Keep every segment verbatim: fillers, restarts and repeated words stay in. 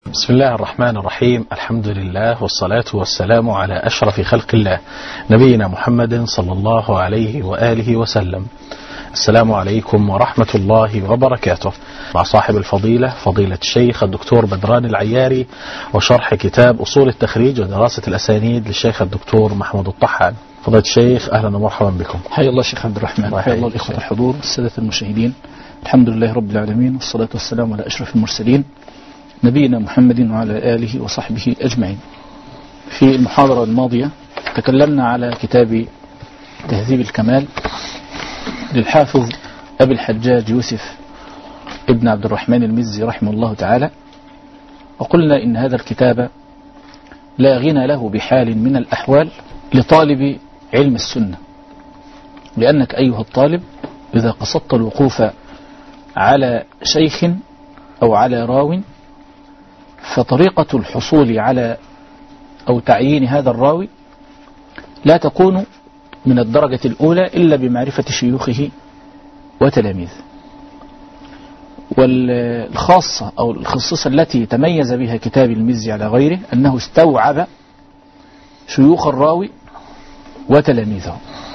بسم الله الرحمن الرحيم. الحمد لله والصلاة والسلام على أشرف خلق الله نبينا محمد صلى الله عليه وآله وسلم. السلام عليكم ورحمة الله وبركاته، مع صاحب الفضيلة فضيلة الشيخ الدكتور بدران العياري وشرح كتاب أصول التخريج ودراسة الأسانيد للشيخ الدكتور محمود الطحان. فضيلة الشيخ أهلا ومرحبا بكم. حيا الله الشيخ عبد الرحمن، حيا الله الإخوة الحضور السادة المشاهدين. الحمد لله رب العالمين، والصلاة والسلام على أشرف المرسلين نبينا محمد وعلى آله وصحبه أجمعين. في المحاضرة الماضية تكلمنا على كتاب تهذيب الكمال للحافظ أبي الحجاج يوسف ابن عبد الرحمن المزي رحمه الله تعالى، وقلنا إن هذا الكتاب لا غنى له بحال من الأحوال لطالب علم السنة، لأنك أيها الطالب إذا قصدت الوقوف على شيخ أو على راو، فطريقة الحصول على أو تعيين هذا الراوي لا تكون من الدرجة الأولى إلا بمعرفة شيوخه وتلاميذه. والخاصة أو الخصوصة التي تميز بها كتاب المزي على غيره أنه استوعب شيوخ الراوي وتلاميذه.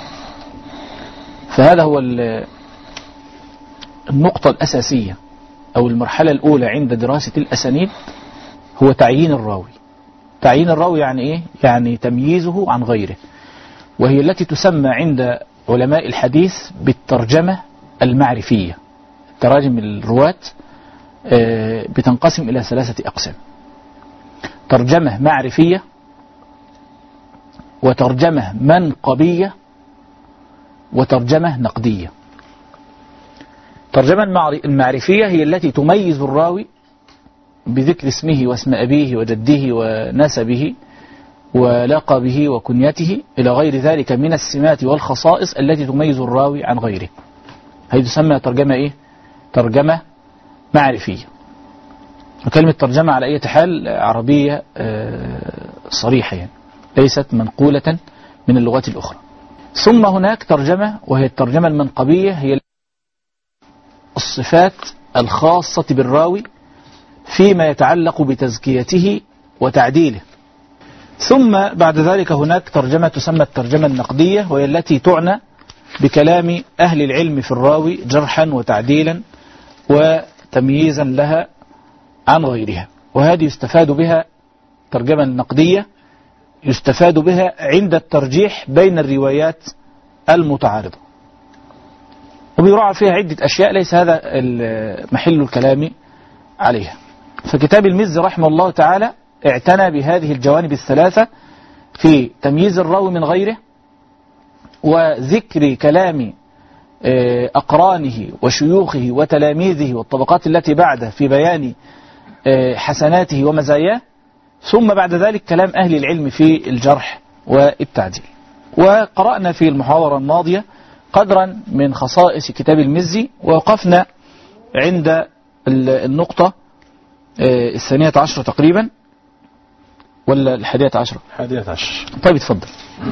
فهذا هو النقطة الأساسية أو المرحلة الأولى عند دراسة الأسانيد، هو تعيين الراوي. تعيين الراوي يعني إيه؟ يعني تمييزه عن غيره، وهي التي تسمى عند علماء الحديث بالترجمة المعرفية. تراجم الرواة بتنقسم إلى ثلاثة أقسام: ترجمة معرفية، وترجمة منقبية، وترجمة نقدية. الترجمة المعرفية هي التي تميز الراوي بذكر اسمه واسم أبيه وجده ونسبه ولقبه وكنيته إلى غير ذلك من السمات والخصائص التي تميز الراوي عن غيره. هذه تسمى ترجمة إيه؟ ترجمة معرفية. وكلمة ترجمة على أي حال عربية صريحة، يعني ليست منقولة من اللغات الأخرى. ثم هناك ترجمة وهي الترجمة المنقبية، هي الصفات الخاصة بالراوي فيما يتعلق بتزكيته وتعديله. ثم بعد ذلك هناك ترجمة تسمى الترجمة النقدية، وهي التي تعنى بكلام أهل العلم في الراوي جرحا وتعديلا وتمييزا لها عن غيرها. وهذه يستفاد بها الترجمة النقدية يستفاد بها عند الترجيح بين الروايات المتعارضة، وبيراعى فيها عدة أشياء ليس هذا محل الكلام عليها. فكتاب المزي رحمه الله تعالى اعتنى بهذه الجوانب الثلاثة في تمييز الراوي من غيره، وذكر كلام أقرانه وشيوخه وتلاميذه والطبقات التي بعده في بيان حسناته ومزاياه، ثم بعد ذلك كلام أهل العلم في الجرح والتعديل. وقرأنا في المحاضرة الماضية قدرا من خصائص كتاب المزي، ووقفنا عند النقطة الثانية عشرة تقريبا، ولا الحادية عشرة؟ الحادية عشر. طيب اتفضل.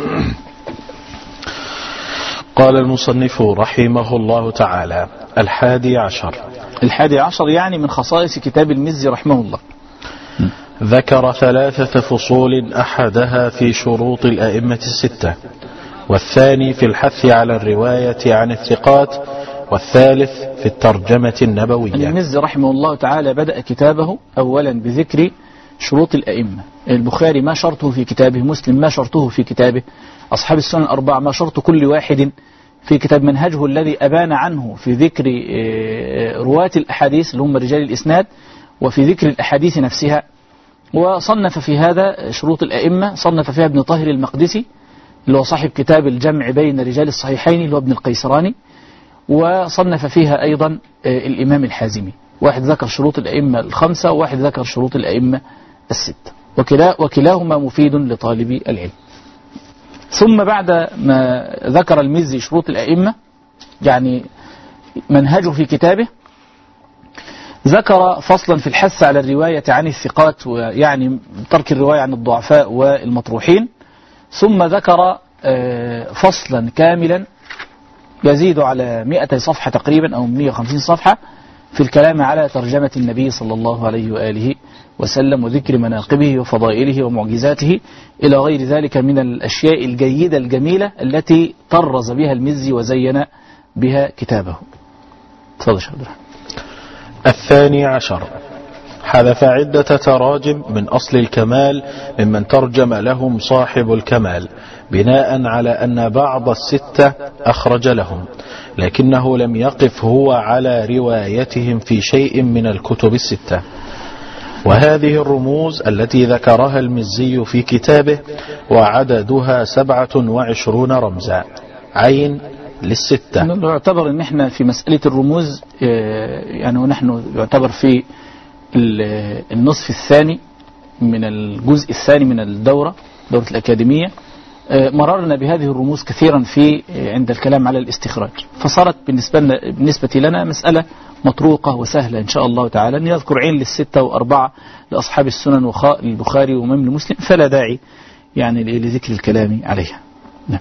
قال المصنف رحمه الله تعالى: الحادي عشر. الحادي عشر يعني من خصائص كتاب المزي رحمه الله. ذكر ثلاثة فصول، أحدها في شروط الأئمة الستة، والثاني في الحث على الرواية عن الثقات، والثالث في الترجمة النبوية. المزي رحمه الله تعالى بدأ كتابه أولا بذكر شروط الأئمة. البخاري ما شرطه في كتابه، مسلم ما شرطه في كتابه، أصحاب السنن الأربعة ما شرط كل واحد في كتاب، منهجه الذي أبان عنه في ذكر رواة الأحاديث اللي هم رجال الإسناد، وفي ذكر الأحاديث نفسها. وصنف في هذا شروط الأئمة، صنف فيها ابن طاهر المقدسي اللي هو صاحب كتاب الجمع بين رجال الصحيحين اللي هو ابن القيسراني، وصنف فيها أيضا الإمام الحازمي. واحد ذكر شروط الأئمة الخمسة، وواحد ذكر شروط الأئمة الستة، وكلا وكلاهما مفيد لطالب العلم. ثم بعد ما ذكر المزي شروط الأئمة، يعني منهجه في كتابه، ذكر فصلا في الحث على الرواية عن الثقات، ويعني ترك الرواية عن الضعفاء والمطروحين. ثم ذكر فصلا كاملا يزيد على مئة صفحة تقريبا أو مئة وخمسين صفحة في الكلام على ترجمة النبي صلى الله عليه وآله وسلم وذكر مناقبه وفضائله ومعجزاته إلى غير ذلك من الأشياء الجيدة الجميلة التي طرز بها المزي وزين بها كتابه. تفضل شيخ عبد الرحمن. الثاني عشر حذف عدة تراجم من أصل الكمال ممن ترجم لهم صاحب الكمال بناء على أن بعض الستة أخرج لهم، لكنه لم يقف هو على روايتهم في شيء من الكتب الستة. وهذه الرموز التي ذكرها المزي في كتابه وعددها سبعة وعشرون رمزا عين للستة. يعتبر ان احنا في مسألة الرموز يعني ونحن يعتبر في النصف الثاني من الجزء الثاني من الدورة دورة الأكاديمية مررنا بهذه الرموز كثيرا في عند الكلام على الاستخراج، فصارت بالنسبة لنا, بالنسبة لنا مسألة مطروقة وسهلة إن شاء الله تعالى أن يذكر عين للستة وأربعة لأصحاب السنن وخاء للبخاري ومم لمسلم، فلا داعي يعني لذكر الكلام عليها. نعم.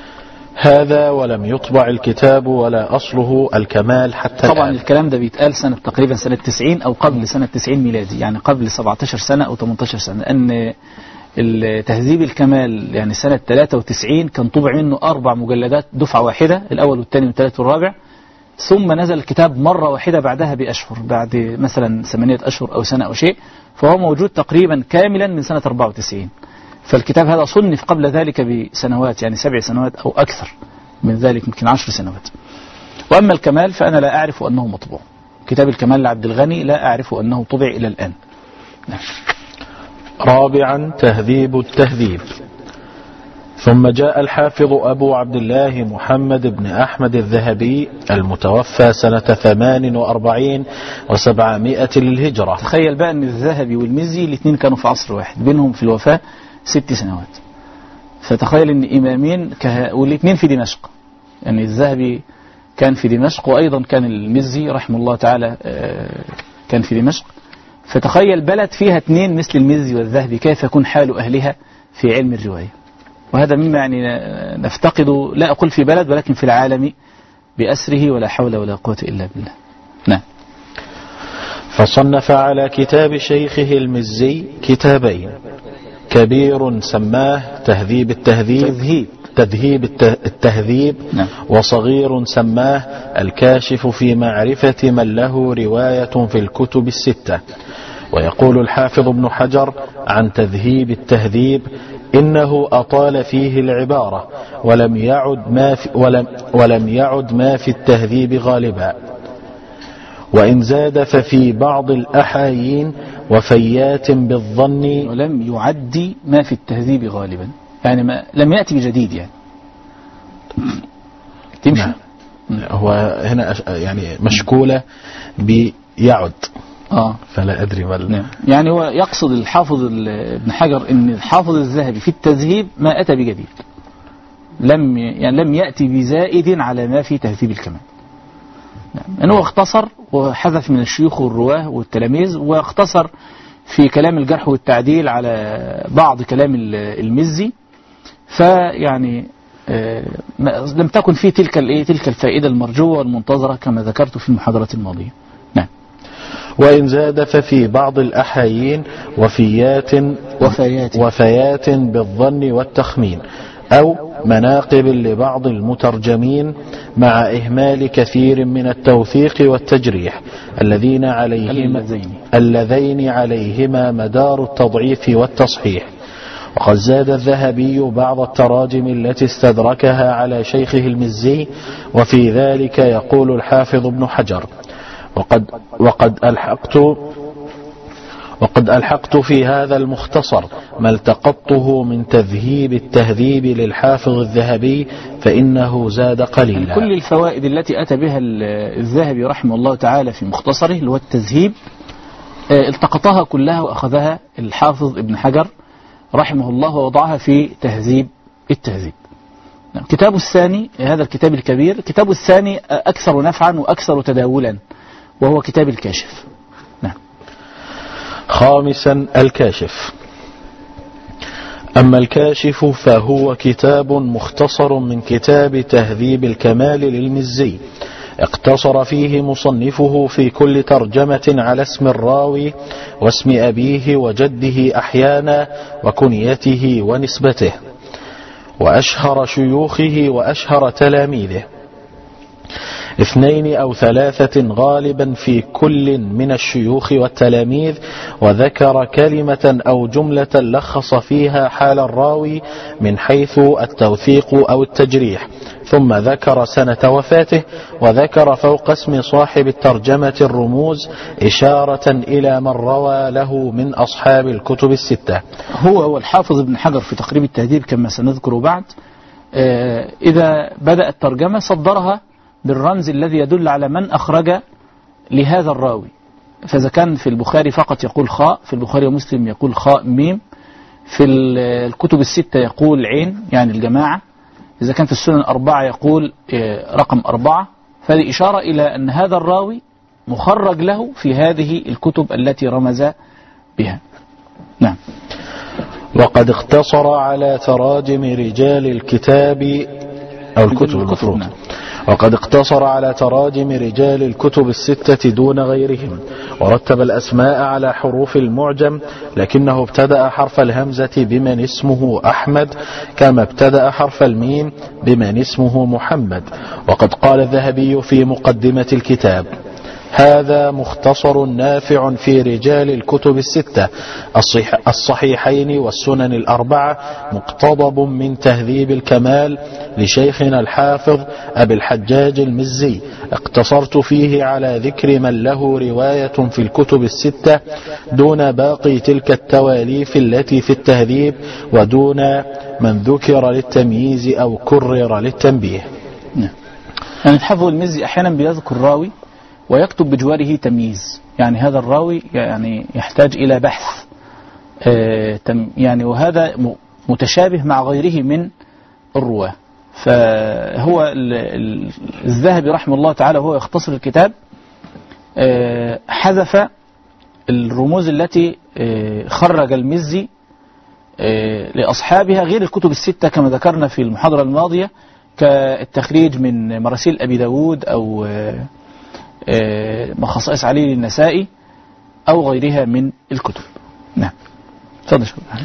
هذا ولم يطبع الكتاب ولا أصله الكمال حتى طبعا الآن. الكلام ده بيتقال سنة تقريبا سنة تسعين أو قبل سنة تسعين ميلادي، يعني قبل سبعة عشر سنة أو ثمانية عشر سنة، لأن التهذيب الكمال يعني سنة ثلاثة وتسعين كان طبع منه أربع مجلدات دفعة واحدة، الأول والثاني والثالث والرابع، ثم نزل الكتاب مرة واحدة بعدها بأشهر، بعد مثلا ثمانية أشهر أو سنة أو شيء، فهو موجود تقريبا كاملا من سنة أربعة وتسعين. فالكتاب هذا صنف قبل ذلك بسنوات، يعني سبع سنوات أو أكثر من ذلك، يمكن عشر سنوات. وأما الكمال فأنا لا أعرف أنه مطبوع، كتاب الكمال لعبد الغني لا أعرف أنه طبع إلى الآن. نعم. رابعا تهذيب التهذيب. ثم جاء الحافظ أبو عبد الله محمد بن أحمد الذهبي المتوفى سنة ثمان وأربعين وسبعمائة للهجرة. تخيل بقى أن الذهبي والمزي الاثنين كانوا في عصر واحد، بينهم في الوفاة ست سنوات، فتخيل أن إمامين كه... والاثنين في دمشق، يعني الذهبي كان في دمشق وأيضا كان المزي رحمه الله تعالى كان في دمشق، فتخيل بلد فيها اثنين مثل المزي والذهبي كيف يكون حال أهلها في علم الرواية. وهذا مما يعني نفتقده، لا أقول في بلد ولكن في العالم بأسره، ولا حول ولا قوة إلا بالله. نعم. فصنف على كتاب شيخه المزي كتابين، كبير سماه تهذيب التهذيب تذهيب تذهيب التهذيب نعم. وصغير سماه الكاشف في معرفة من له رواية في الكتب الستة. ويقول الحافظ ابن حجر عن تذهيب التهذيب إنه أطال فيه العبارة ولم يعد ما في, ولم ولم يعد ما في التهذيب غالبا، وإن زاد ففي بعض الأحايين وفيات بالظن. ولم يعد ما في التهذيب غالبا، يعني ما لم يأتي بجديد، يعني تمشي. نعم. هو هنا يعني مشكولة بيعد آه. فلا أدري بل نعم. يعني هو يقصد الحافظ ابن حجر أن الحافظ الذهبي في التذهيب ما أتى بجديد، لم يعني لم يأتي بزائد على ما في تهذيب الكمال. نعم. أنه اختصر وحذف من الشيوخ والرواه والتلاميذ، واختصر في كلام الجرح والتعديل على بعض كلام المزي، فيعني آه لم تكن فيه تلك الايه تلك الفائدة المرجوة والمنتظرة كما ذكرت في المحاضرة الماضية. نعم. وإن زاد ففي بعض الأحايين وفيات وفيات, وفيات بالظن والتخمين، أو مناقب لبعض المترجمين مع إهمال كثير من التوثيق والتجريح الذين عليهما اللذين عليهما مدار التضعيف والتصحيح. وقد زاد الذهبي بعض التراجم التي استدركها على شيخه المزي، وفي ذلك يقول الحافظ ابن حجر: وقد, وقد ألحقت وقد ألحقت في هذا المختصر ما التقطته من تذهيب التهذيب للحافظ الذهبي، فإنه زاد قليلا. كل الفوائد التي أتى بها الذهبي رحمه الله تعالى في مختصره اللي هو التذهيب التقطها كلها وأخذها الحافظ ابن حجر رحمه الله ووضعها في تهذيب التهذيب. كتابه الثاني، هذا الكتاب الكبير، كتابه الثاني أكثر نفعا وأكثر تداولا، وهو كتاب الكاشف. نعم. خامسا الكاشف. أما الكاشف فهو كتاب مختصر من كتاب تهذيب الكمال للمزي، اقتصر فيه مصنفه في كل ترجمة على اسم الراوي واسم أبيه وجده أحيانا وكنيته ونسبته وأشهر شيوخه وأشهر تلاميذه، اثنين أو ثلاثة غالبا في كل من الشيوخ والتلاميذ، وذكر كلمة أو جملة لخص فيها حال الراوي من حيث التوثيق أو التجريح، ثم ذكر سنة وفاته، وذكر فوق اسم صاحب الترجمة الرموز إشارة إلى من روى له من أصحاب الكتب الستة. هو هو الحافظ ابن حجر في تقريب التهذيب كما سنذكر بعد، إذا بدأ الترجمة صدرها بالرمز الذي يدل على من أخرج لهذا الراوي، فإذا كان في البخاري فقط يقول خاء، في البخاري ومسلم يقول خاء ميم، في الكتب الستة يقول عين يعني الجماعة، إذا كان في السنن الأربعة يقول رقم أربعة، فهذه إشارة إلى أن هذا الراوي مخرج له في هذه الكتب التي رمز بها. نعم. وقد اقتصر على تراجم رجال الكتاب أو الكتب المفروض. نعم. وقد اقتصر على تراجم رجال الكتب الستة دون غيرهم، ورتب الأسماء على حروف المعجم، لكنه ابتدأ حرف الهمزة بمن اسمه أحمد، كما ابتدأ حرف الميم بمن اسمه محمد. وقد قال الذهبي في مقدمة الكتاب: هذا مختصر نافع في رجال الكتب الستة الصحيحين والسنن الأربعة، مقتضب من تهذيب الكمال لشيخنا الحافظ أبي الحجاج المزي. اقتصرت فيه على ذكر من له رواية في الكتب الستة دون باقي تلك التواليف التي في التهذيب، ودون من ذكر للتمييز أو كرر للتنبيه. يعني الحافظ المزي أحيانا بيذكر راوي ويكتب بجواره تمييز، يعني هذا الراوي يعني يحتاج إلى بحث، يعني وهذا متشابه مع غيره من الرواة. فهو الذهبي رحمه الله تعالى وهو يختصر الكتاب حذف الرموز التي خرج المزي لأصحابها غير الكتب الستة كما ذكرنا في المحاضرة الماضية، كالتخريج من مراسيل أبي داود أو مخصائص علي للنسائي أو غيرها من الكتب. نعم. تفضل.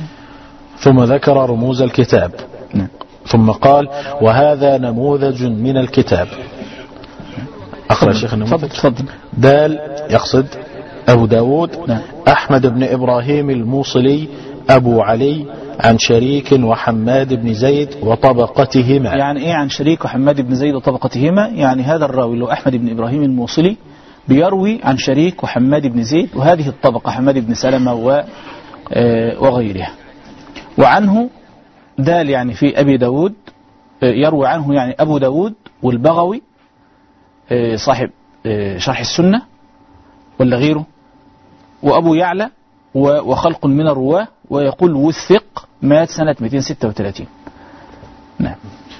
ثم ذكر رموز الكتاب. نعم. ثم قال: وهذا نموذج من الكتاب. أقرأ الشيخ النموذج. تفضل. دال يقصد أبو داود. نعم. أحمد بن إبراهيم الموصلي أبو علي عن شريك وحماد بن زيد وطبقتهما. يعني إيه عن شريك وحماد بن زيد وطبقتهما؟ يعني هذا الراوي اللي هو أحمد بن إبراهيم الموصلي بيروي عن شريك وحماد بن زيد وهذه الطبقة حماد بن سلمة وغيرها. وعنه دال يعني في أبي داود يروي عنه يعني أبو داود والبغوي صاحب شرح السنة ولا غيره، وأبو يعلى وخلق من الرواة، ويقول وثق مات سنة مئتين وستة وثلاثين. نعم.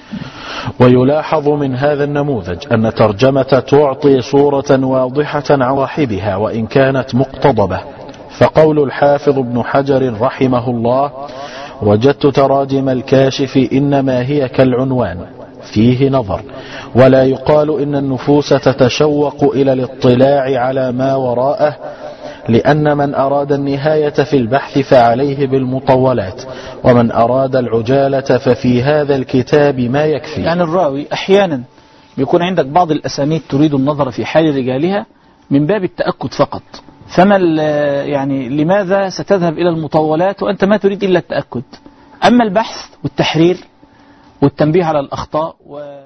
ويلاحظ من هذا النموذج أن ترجمة تعطي صورة واضحة عن صاحبها وإن كانت مقتضبة، فقول الحافظ ابن حجر رحمه الله: وجدت تراجم الكاشف إنما هي كالعنوان، فيه نظر، ولا يقال إن النفوس تتشوق إلى الاطلاع على ما وراءه، لأن من أراد النهاية في البحث فعليه بالمطولات، ومن أراد العجالة ففي هذا الكتاب ما يكفي. يعني الراوي أحيانا بيكون عندك بعض الأسانيد تريد النظر في حال رجالها من باب التأكد فقط، فما يعني لماذا ستذهب إلى المطولات وأنت ما تريد إلا التأكد؟ أما البحث والتحرير والتنبيه على الأخطاء و...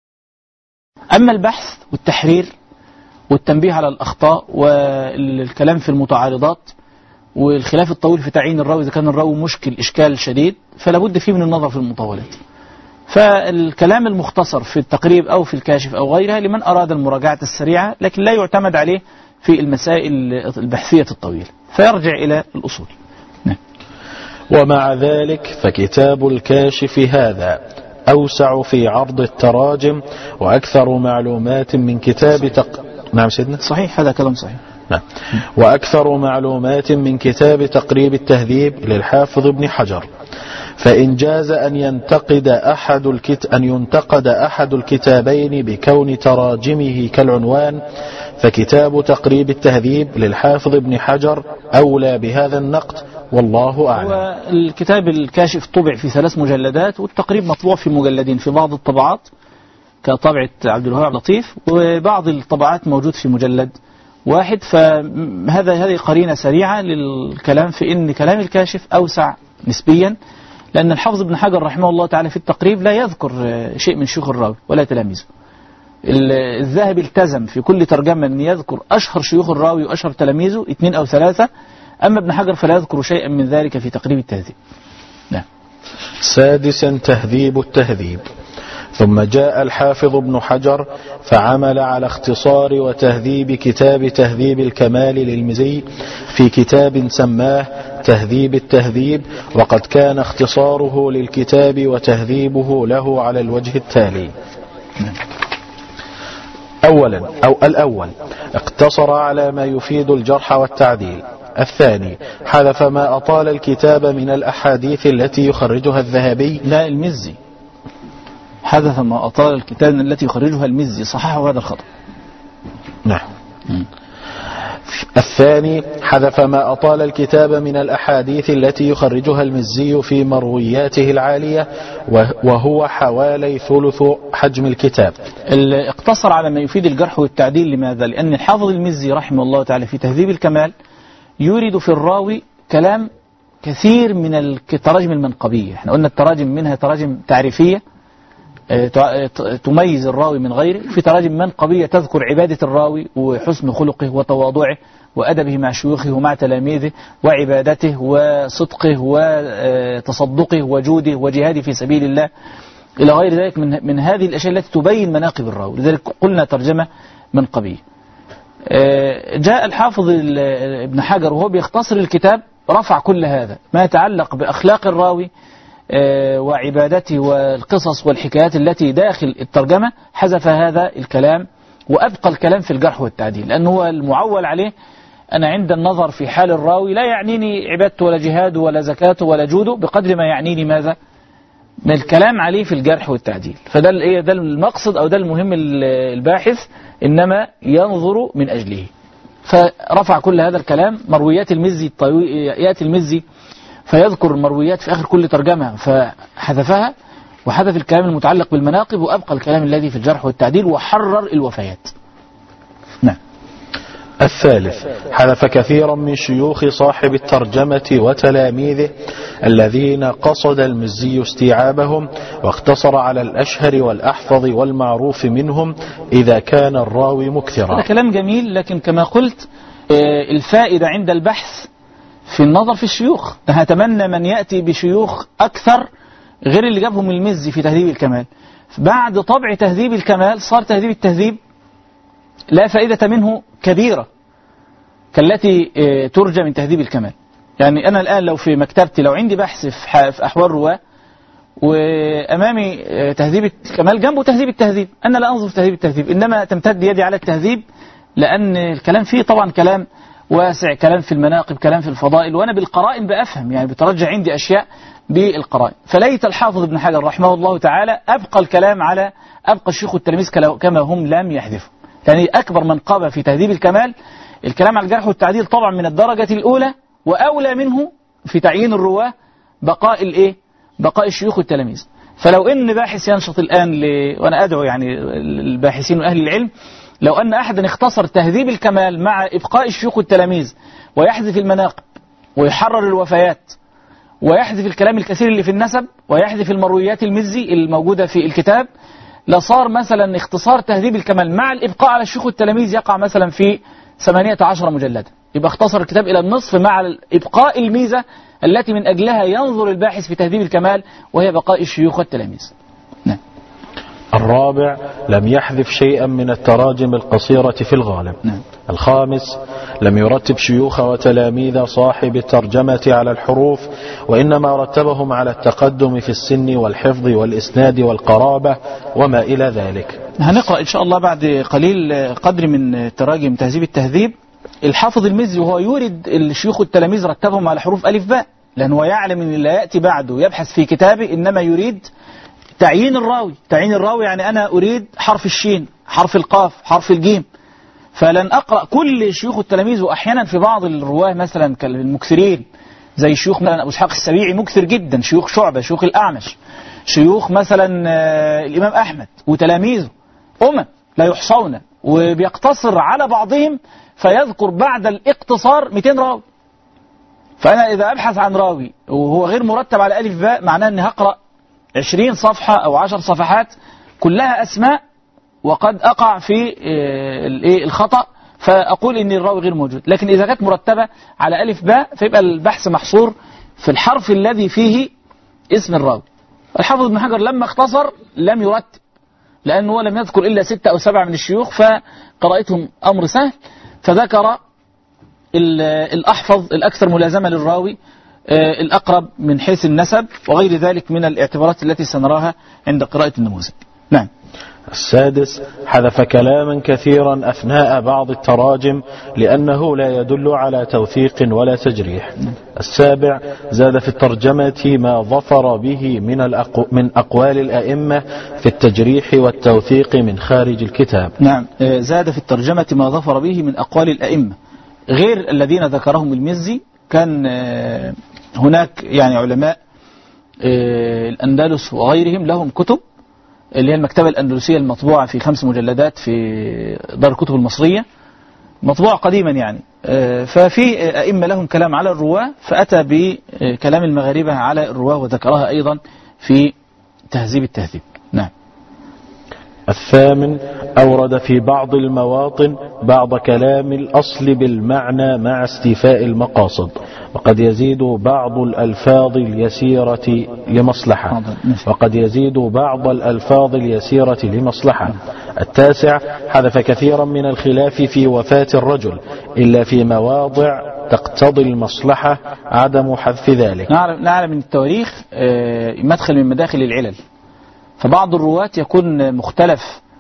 أما البحث والتحرير والتنبيه على الأخطاء والكلام في المتعارضات والخلاف الطويل في تعيين الراوي إذا كان الراوي مشكل إشكال شديد فلا بد فيه من النظر في المطولات. فالكلام المختصر في التقريب أو في الكاشف أو غيرها لمن أراد المراجعة السريعة، لكن لا يعتمد عليه في المسائل البحثية الطويلة، فيرجع إلى الأصول. نعم. ومع ذلك فكتاب الكاشف هذا أوسع في عرض التراجم وأكثر معلومات من كتاب تق... نعم سيدنا. صحيح، هذا كلام صحيح. نعم. وأكثر معلومات من كتاب تقريب التهذيب للحافظ ابن حجر. فإن جاز أن ينتقد أحد الكت أن ينتقد أحد الكتابين بكون تراجمه كالعنوان، فكتاب تقريب التهذيب للحافظ ابن حجر أولى بهذا النقد، والله أعلم. والكتاب الكاشف طبع في ثلاث مجلدات، والتقريب مطبوع في مجلدين في بعض الطبعات كطبعة عبد الوهاب لطيف، وبعض الطبعات موجود في مجلد واحد. فهذا هذه قرينة سريعة للكلام في إن كلام الكاشف أوسع نسبيا، لأن الحافظ ابن حجر رحمه الله تعالى في التقريب لا يذكر شيء من شيوخ الراوي ولا تلاميذه. الذهبي التزم في كل ترجمة أن يذكر أشهر شيوخ الراوي وأشهر تلاميذه اثنين أو ثلاثة، أما ابن حجر فلا يذكر شيئا من ذلك في تقريب التهذيب. نعم. سادسا تهذيب التهذيب. ثم جاء الحافظ ابن حجر فعمل على اختصار وتهذيب كتاب تهذيب الكمال للمزي في كتاب سماه تهذيب التهذيب، وقد كان اختصاره للكتاب وتهذيبه له على الوجه التالي. أولا أو الأول اقتصر على ما يفيد الجرح والتعديل. الثاني حذف ما أطال الكتاب من الأحاديث التي يخرجها الذهبي. لا، المزي حذف ما أطال الكتاب التي يخرجها المزي، صححه هذا الخطأ. نعم. الثاني حذف ما أطال الكتاب من الأحاديث التي يخرجها المزي في مروياته العالية، وهو حوالي ثلث حجم الكتاب. اقتصر على ما يفيد الجرح والتعديل. لماذا؟ لأن الحافظ المزي رحمه الله تعالى في تهذيب الكمال يورد في الراوي كلام كثير من التراجم المنقبية. احنا قلنا التراجم منها تراجم تعريفية تميز الراوي من غيره، في تراجم منقبية تذكر عبادة الراوي وحسن خلقه وتواضعه وأدبه مع شيوخه ومع تلاميذه وعبادته وصدقه وتصدقه وجوده وجهاده في سبيل الله إلى غير ذلك من من هذه الأشياء التي تبين مناقب الراوي، لذلك قلنا ترجمة منقبية. جاء الحافظ ابن حجر وهو بيختصر الكتاب رفع كل هذا ما يتعلق بأخلاق الراوي وعبادته والقصص والحكايات التي داخل الترجمة، حذف هذا الكلام وأبقى الكلام في الجرح والتعديل، لأنه هو المعول عليه. أنا عند النظر في حال الراوي لا يعنيني عبادته ولا جهاده ولا زكاته ولا جوده بقدر ما يعنيني ماذا؟ من الكلام عليه في الجرح والتعديل. فده الايه ده المقصد أو ده المهم الباحث إنما ينظر من أجله. فرفع كل هذا الكلام. مرويات المزي يأتي المزي فيذكر مرويات في آخر كل ترجمة فحذفها، وحذف الكلام المتعلق بالمناقب وأبقى الكلام الذي في الجرح والتعديل وحرر الوفيات. نعم. الثالث حذف كثيرا من شيوخ صاحب الترجمة وتلاميذه الذين قصد المزي استيعابهم، واقتصر على الأشهر والأحفظ والمعروف منهم إذا كان الراوي مكثرا. هذا كلام جميل، لكن كما قلت الفائدة عند البحث في النظر في الشيوخ. أتمنى من يأتي بشيوخ أكثر غير اللي جابهم المزي في تهذيب الكمال. بعد طبع تهذيب الكمال صار تهذيب التهذيب لا فائدة منه كبيرة كالتي ترجى من تهذيب الكمال. يعني أنا الآن لو في مكتبتي لو عندي بحث في أحوال رواه وأمامي تهذيب الكمال جنبه تهذيب التهذيب، أنا لا أنظر في تهذيب التهذيب، إنما تمتد يدي على التهذيب، لأن الكلام فيه طبعا كلام واسع، كلام في المناقب، كلام في الفضائل، وأنا بالقرائن بأفهم، يعني بترجع عندي أشياء بالقرائن. فليت الحافظ ابن حجر رحمه الله تعالى أبقى الكلام على أبقى الشيخ والتلميذ كما هم لم يحذفوا. يعني أكبر منقبة في تهذيب الكمال الكلام على الجرح والتعديل طبعا من الدرجة الأولى، وأولى منه في تعيين الرواة بقاء الإيه؟ بقاء الشيوخ والتلاميذ. فلو إن باحث ينشط الآن ل... وأنا أدعو يعني الباحثين وأهل العلم، لو أن أحدا اختصر تهذيب الكمال مع إبقاء الشيوخ والتلاميذ ويحذف المناقب ويحرر الوفيات ويحذف الكلام الكثير اللي في النسب ويحذف المرويات المزي الموجودة في الكتاب، لصار مثلا اختصار تهذيب الكمال مع الإبقاء على الشيوخ والتلاميذ يقع مثلا في ثمانية عشر مجلدا. يبقى اختصر الكتاب إلى النصف مع إبقاء الميزة التي من أجلها ينظر الباحث في تهذيب الكمال، وهي بقاء الشيوخ والتلاميذ. نعم. الرابع لم يحذف شيئا من التراجم القصيرة في الغالب. نعم. الخامس لم يرتب شيوخ وتلاميذ صاحب الترجمة على الحروف، وإنما رتبهم على التقدم في السن والحفظ والإسناد والقرابة وما إلى ذلك. هنقرأ إن شاء الله بعد قليل قدر من تراجم تهذيب التهذيب الحافظ المزي وهو يورد الشيوخ التلاميذ رتبهم على حروف ألف باء، لأنه يعلم أن لا يأتي بعده يبحث في كتابه، إنما يريد تعيين الراوي. تعيين الراوي يعني أنا أريد حرف الشين، حرف القاف، حرف الجيم. فلن أقرأ كل شيوخ التلاميذ. وأحيانا في بعض الرواه مثلا كالمكثرين زي شيوخ مثلا أبو إسحاق السبيعي مكثر جدا، شيوخ شعبة، شيوخ الأعمش، شيوخ مثلا الإمام أحمد وتلاميذه أمم لا يحصون، وبيقتصر على بعضهم فيذكر بعد الاقتصار مئتين راوي. فأنا إذا أبحث عن راوي وهو غير مرتب على ألف باء معناه أني هقرأ عشرين صفحة أو عشر صفحات كلها أسماء، وقد أقع في الخطأ فأقول إن الراوي غير موجود. لكن إذا كانت مرتبة على ألف باء فيبقى البحث محصور في الحرف الذي فيه اسم الراوي. الحافظ ابن حجر لما اختصر لم يرتب، لأنه لم يذكر إلا ستة أو سبعة من الشيوخ فقرأتهم أمر سهل، فذكر الأحفظ الأكثر ملازمة للراوي، الأقرب من حيث النسب، وغير ذلك من الاعتبارات التي سنراها عند قراءة النموذج. نعم. السادس حذف كلاما كثيرا أثناء بعض التراجم لأنه لا يدل على توثيق ولا تجريح. السابع زاد في الترجمة ما ظفر به من, الأقو من أقوال الأئمة في التجريح والتوثيق من خارج الكتاب. نعم، زاد في الترجمة ما ظفر به من أقوال الأئمة غير الذين ذكرهم المزي. كان هناك يعني علماء الأندلس وغيرهم لهم كتب، اللي هي المكتبة الأندلسية المطبوعة في خمس مجلدات في دار الكتب المصرية، مطبوعة قديما يعني. ففي أئمة لهم كلام على الرواة، فأتى بكلام المغاربة على الرواة وذكرها أيضا في تهذيب التهذيب. نعم. الثامن أورد في بعض المواطن بعض كلام الأصل بالمعنى مع استيفاء المقاصد، وقد يزيد بعض الألفاظ اليسيرة لمصلحة وقد يزيد بعض الألفاظ اليسيرة لمصلحة. التاسع حذف كثيرا من الخلاف في وفاة الرجل إلا في مواضع تقتضي المصلحة عدم حذف ذلك. نعلم, نعلم من التواريخ مدخل من مداخل العلل، فبعض الرواة يكون مختلف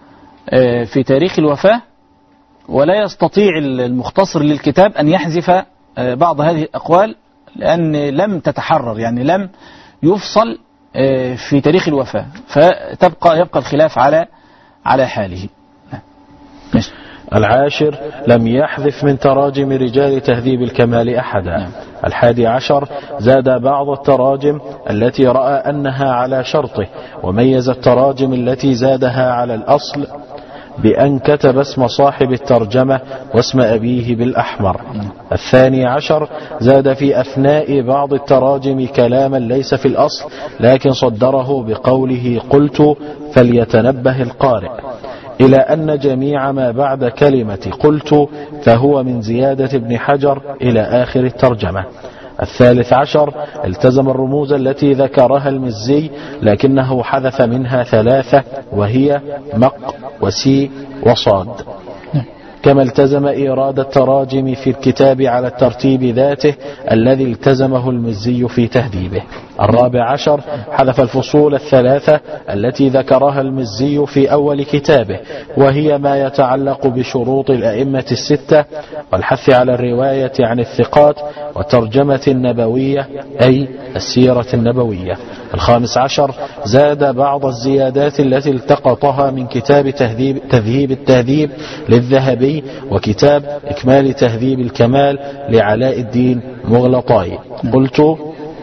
في تاريخ الوفاة ولا يستطيع المختصر للكتاب أن يحذف بعض هذه الأقوال، لأن لم تتحرر، يعني لم يفصل في تاريخ الوفاة، فتبقى يبقى الخلاف على على حاله. ماشي. العاشر لم يحذف من تراجم رجال تهذيب الكمال أحدا. نعم. الحادي عشر زاد بعض التراجم التي رأى أنها على شرطه، وميز التراجم التي زادها على الأصل بأن كتب اسم صاحب الترجمة واسم أبيه بالأحمر. الثاني عشر زاد في أثناء بعض التراجم كلاما ليس في الأصل لكن صدره بقوله قلت فليتنبه القارئ، إلى أن جميع ما بعد كلمة قلت فهو من زيادة ابن حجر إلى آخر الترجمة. الثالث عشر التزم الرموز التي ذكرها المزي لكنه حذف منها ثلاثة، وهي مق وسي وصاد، كما التزم إيراد التراجم في الكتاب على الترتيب ذاته الذي التزمه المزي في تهذيبه. الرابع عشر حذف الفصول الثلاثة التي ذكرها المزي في أول كتابه، وهي ما يتعلق بشروط الأئمة الستة والحث على الرواية عن الثقات والترجمة النبوية أي السيرة النبوية. الخامس عشر زاد بعض الزيادات التي التقطها من كتاب تهذيب, تهذيب التهذيب للذهبي وكتاب إكمال تهذيب الكمال لعلاء الدين مغلطاي. قلت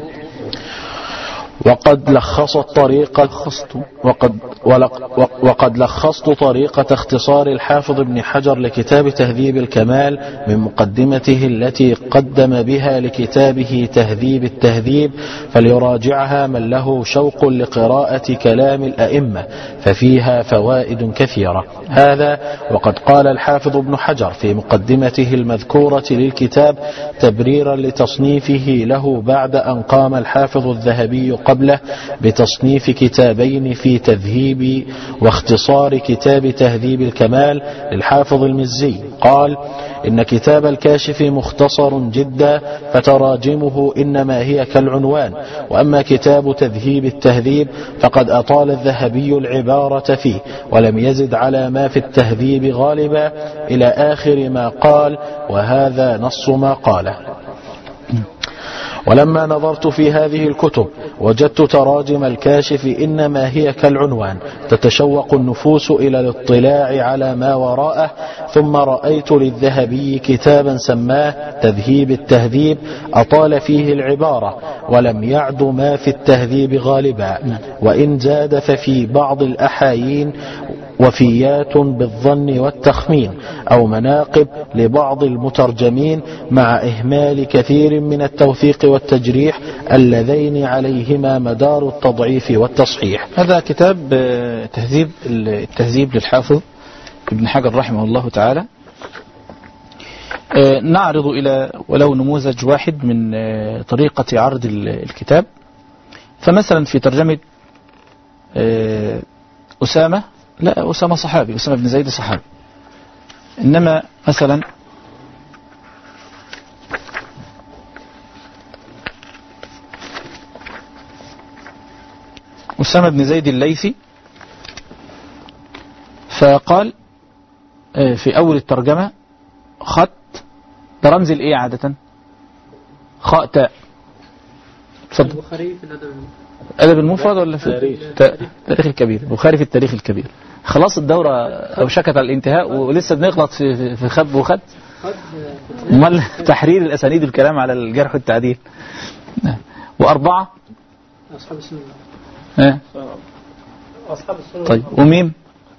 وقد لخصت طريقة وقد, وقد لخصت طريقة اختصار الحافظ ابن حجر لكتاب تهذيب الكمال من مقدمته التي قدم بها لكتابه تهذيب التهذيب، فليراجعها من له شوق لقراءة كلام الأئمة ففيها فوائد كثيرة. هذا وقد قال الحافظ ابن حجر في مقدمته المذكورة للكتاب تبريرا لتصنيفه له بعد أن قام الحافظ الذهبي قبله بتصنيف كتابين في تذهيب واختصار كتاب تهذيب الكمال للحافظ المزي، قال إن كتاب الكاشف مختصر جدا فتراجمه إنما هي كالعنوان، وأما كتاب تذهيب التهذيب فقد أطال الذهبي العبارة فيه ولم يزد على ما في التهذيب غالبا إلى آخر ما قال، وهذا نص ما قاله. ولما نظرت في هذه الكتب وجدت تراجم الكاشف إنما هي كالعنوان تتشوق النفوس إلى الاطلاع على ما وراءه، ثم رأيت للذهبي كتابا سماه تذهيب التهذيب أطال فيه العبارة ولم يعد ما في التهذيب غالبا، وإن زاد ففي بعض الأحايين وفيات بالظن والتخمين أو مناقب لبعض المترجمين مع إهمال كثير من التوثيق والتجريح اللذين عليهما مدار التضعيف والتصحيح. هذا كتاب تهذيب التهذيب للحافظ ابن حجر رحمه الله تعالى. نعرض إلى ولو نموذج واحد من طريقة عرض الكتاب. فمثلا في ترجمة أسامة، لا أسامة صحابي، أسامة بن زيد صحابي، إنما مثلا أسامة بن زيد الليثي، فقال في أول الترجمة خط برمز الإيه عادة خاء تاء. البخاري في الأدب الأدب المفرد ولا في التاريخ الكبير؟ البخاري في التاريخ الكبير. خلاص الدورة أوشكت على الانتهاء ولسه بنغلط في في خب وخد. امال تحرير الأسانيد الكلام على الجرح والتعديل. وأربعة أصحاب السنة. اه أصحاب السنة. طيب وميم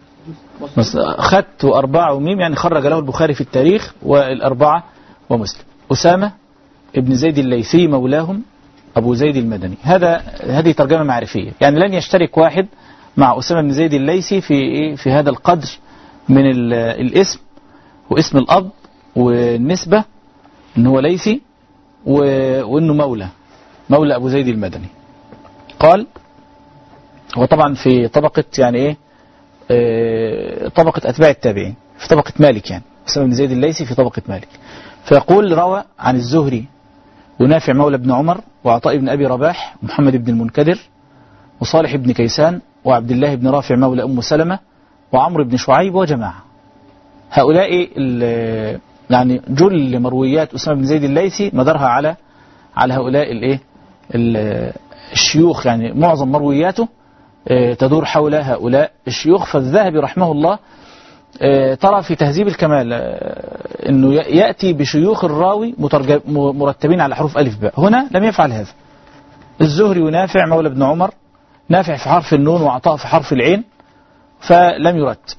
خط وأربعة وميم، يعني خرج له البخاري في التاريخ والأربعة ومسلم. أسامة ابن زيد الليثي مولاهم أبو زيد المدني. هذا هذه ترجمة معرفية، يعني لن يشترك واحد مع أسامة بن زيد الليثي في في هذا القدر من الاسم واسم الأب والنسبة إن هو ليثي وإنه مولى مولى أبو زيد المدني. قال هو طبعا في طبقة يعني إيه اه طبقة أتباع التابعين، في طبقة مالك، يعني أسامة بن زيد الليثي في طبقة مالك. فيقول روى عن الزهري ونافع مولى ابن عمر وعطاء بن أبي رباح ومحمد بن المنكدر وصالح بن كيسان وعبد الله بن رافع مولى أم سلمة وعمرو بن شعيب وجماعة. هؤلاء يعني جل مرويات أسامة بن زيد الليثي مدارها على على هؤلاء الايه الشيوخ، يعني معظم مروياته تدور حول هؤلاء الشيوخ. فالذهبي رحمه الله ترى في تهذيب الكمال أنه يأتي بشيوخ الراوي مرتبين على حروف ألف باء، هنا لم يفعل هذا. الزهري ونافع مولى ابن عمر، نافع في حرف النون وعطاء في حرف العين، فلم يرتب.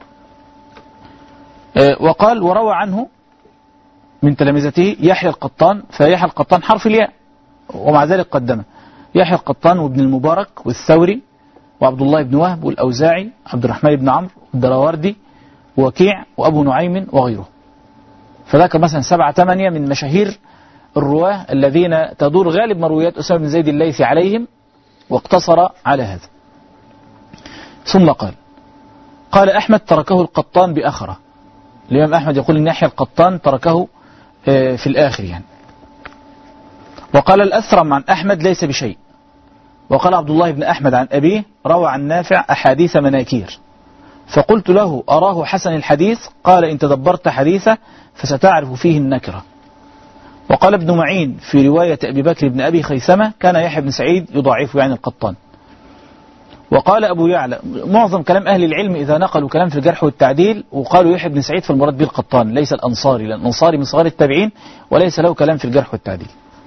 وقال وروى عنه من تلامذته يحيى القطان، فيحيى القطان حرف الياء ومع ذلك قدمه يحيى القطان وابن المبارك والثوري وعبد الله بن وهب والأوزاعي عبد الرحمن بن عمرو والدراوردي ووكيع وأبو نعيم وغيره. فذاك مثلا سبعة ثمانية من مشاهير الرواه الذين تدور غالب مرويات أسامة بن زيد الليثي عليهم، واقتصر على هذا. ثم قال قال أحمد تركه القطان بأخرة. الإمام أحمد يقول إن يحيى القطان تركه في الآخر يعني. وقال الأثرم عن أحمد ليس بشيء. وقال عبد الله بن أحمد عن أبيه روى عن نافع أحاديث مناكير. فقلت له أراه حسن الحديث؟ قال إن تدبرت حديثه فستعرف فيه النكرة. وقال ابن معين في رواية أبي بكر بن أبي خيثمة كان يحيى بن سعيد يضاعفه يعني القطان. وقال أبو يعلى معظم كلام أهل العلم إذا نقلوا كلام في الجرح والتعديل وقالوا يحيى بن سعيد فالمراد به القطان ليس الأنصاري، لأن الأنصاري من صغار التابعين وليس له كلام في الجرح والتعديل.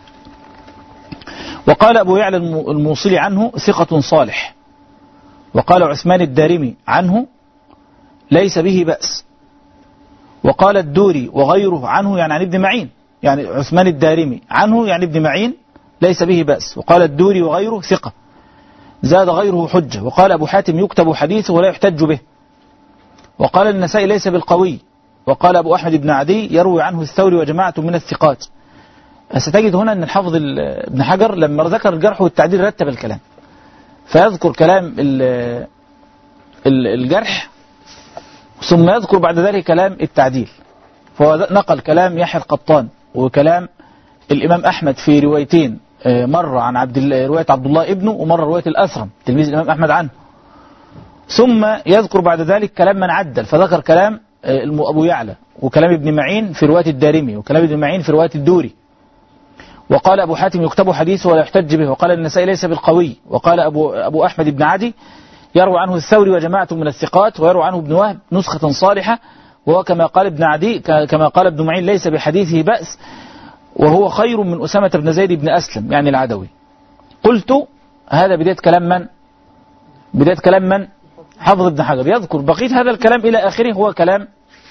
وقال أبو يعلى الموصلي عنه ثقة صالح. وقال عثمان الدارمي عنه ليس به بأس. وقال الدوري وغيره عنه يعني عن ابن معين، يعني عثمان الدارمي عنه يعني ابن معين ليس به بأس. وقال الدوري وغيره ثقة زاد غيره حجة. وقال أبو حاتم يكتب حديثه ولا يحتج به. وقال النسائي ليس بالقوي. وقال أبو أحمد بن عدي يروي عنه الثوري وجماعة من الثقات. ستجد هنا أن الحافظ ابن حجر لما ذكر الجرح والتعديل رتب الكلام، فيذكر كلام الجرح ثم يذكر بعد ذلك كلام التعديل. فهو نقل كلام يحيى القطان وكلام الإمام أحمد في روايتين، مرة عن عبد الله رواية عبد الله ابنه، ومرة رواية الأثرم تلميذ الإمام أحمد عنه. ثم يذكر بعد ذلك كلام من عدل، فذكر كلام أبو يعلى وكلام ابن معين في رواية الدارمي وكلام ابن معين في رواية الدوري. وقال أبو حاتم يكتب حديثه ولا يحتج به، وقال النسائي ليس بالقوي، وقال أبو, أبو أحمد بن عدي يروي عنه الثوري وجماعة من الثقات، ويروي عنه ابن وهب نسخة صالحة، وهو كما قال ابن عدي كما قال ابن معين ليس بحديثه بأس، وهو خير من أسامة بن زيد بن أسلم يعني العدوي. قلت هذا بداية كلام من؟ بداية كلام من؟ حافظ ابن حجر. يذكر بقية هذا الكلام إلى آخره هو كلام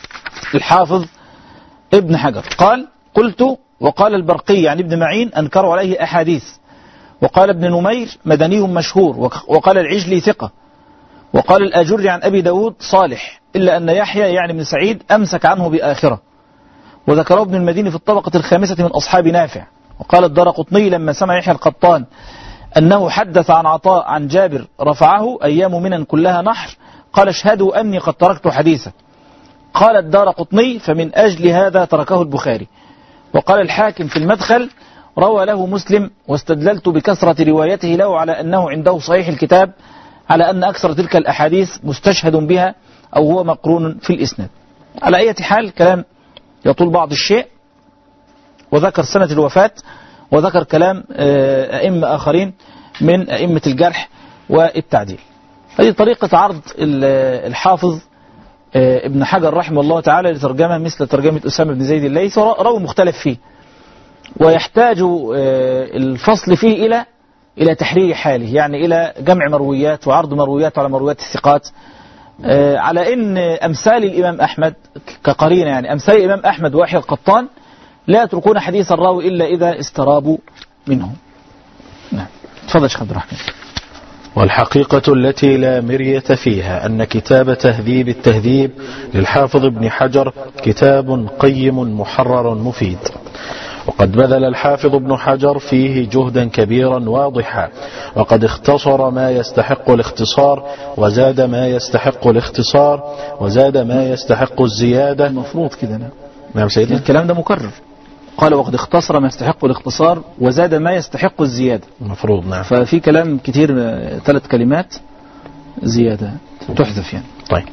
الحافظ ابن حجر. قال قلت وقال البرقي عن ابن معين أنكروا عليه أحاديث، وقال ابن نمير مدني مشهور، وقال العجلي ثقة، وقال الأجري عن أبي داود صالح، إلا أن يحيى يعني بن سعيد أمسك عنه بآخرة، وذكره ابن المديني في الطبقة الخامسة من أصحاب نافع. وقال الدارقطني لما سمع يحيى القطان أنه حدث عن عطاء عن جابر رفعه أيام منن كلها نحر، قال اشهدوا أني قد تركت حديثا. قال الدارقطني فمن أجل هذا تركه البخاري. وقال الحاكم في المدخل روى له مسلم، واستدللت بكثرة روايته له على أنه عنده صحيح الكتاب، على أن أكثر تلك الأحاديث مستشهد بها أو هو مقرون في الإسناد. على أي حال كلام يطول بعض الشيء، وذكر سنة الوفاة، وذكر كلام أئمة آخرين من أئمة الجرح والتعديل. هذه طريقة عرض الحافظ ابن حجر رحمه الله تعالى لترجمة مثل ترجمة أسامة بن زيد الليثي، روى مختلف فيه، ويحتاج الفصل فيه إلى إلى تحرير حاله، يعني إلى جمع مرويات وعرض مرويات على مرويات الثقات، على إن أمثال الإمام أحمد كقرينة، يعني أمثال الإمام أحمد ويحيى القطان لا يتركون حديث الراوي إلا إذا استرابوا منه. نعم، تفضل شيخ عبد الرحمن. والحقيقة التي لا مرية فيها أن كتاب تهذيب التهذيب للحافظ ابن حجر كتاب قيم محرر مفيد، وقد بذل الحافظ ابن حجر فيه جهدا كبيرا واضحا، وقد اختصر ما يستحق الاختصار وزاد ما يستحق الاختصار وزاد ما يستحق الزيادة. المفروض كده. نعم نعم سيدنا، الكلام ده مكرر. قال وقد اختصر ما يستحق الاختصار وزاد ما يستحق الزيادة. المفروض نعم. ففي كلام كتير، ثلاث كلمات زيادة تحذف يعني. طيب.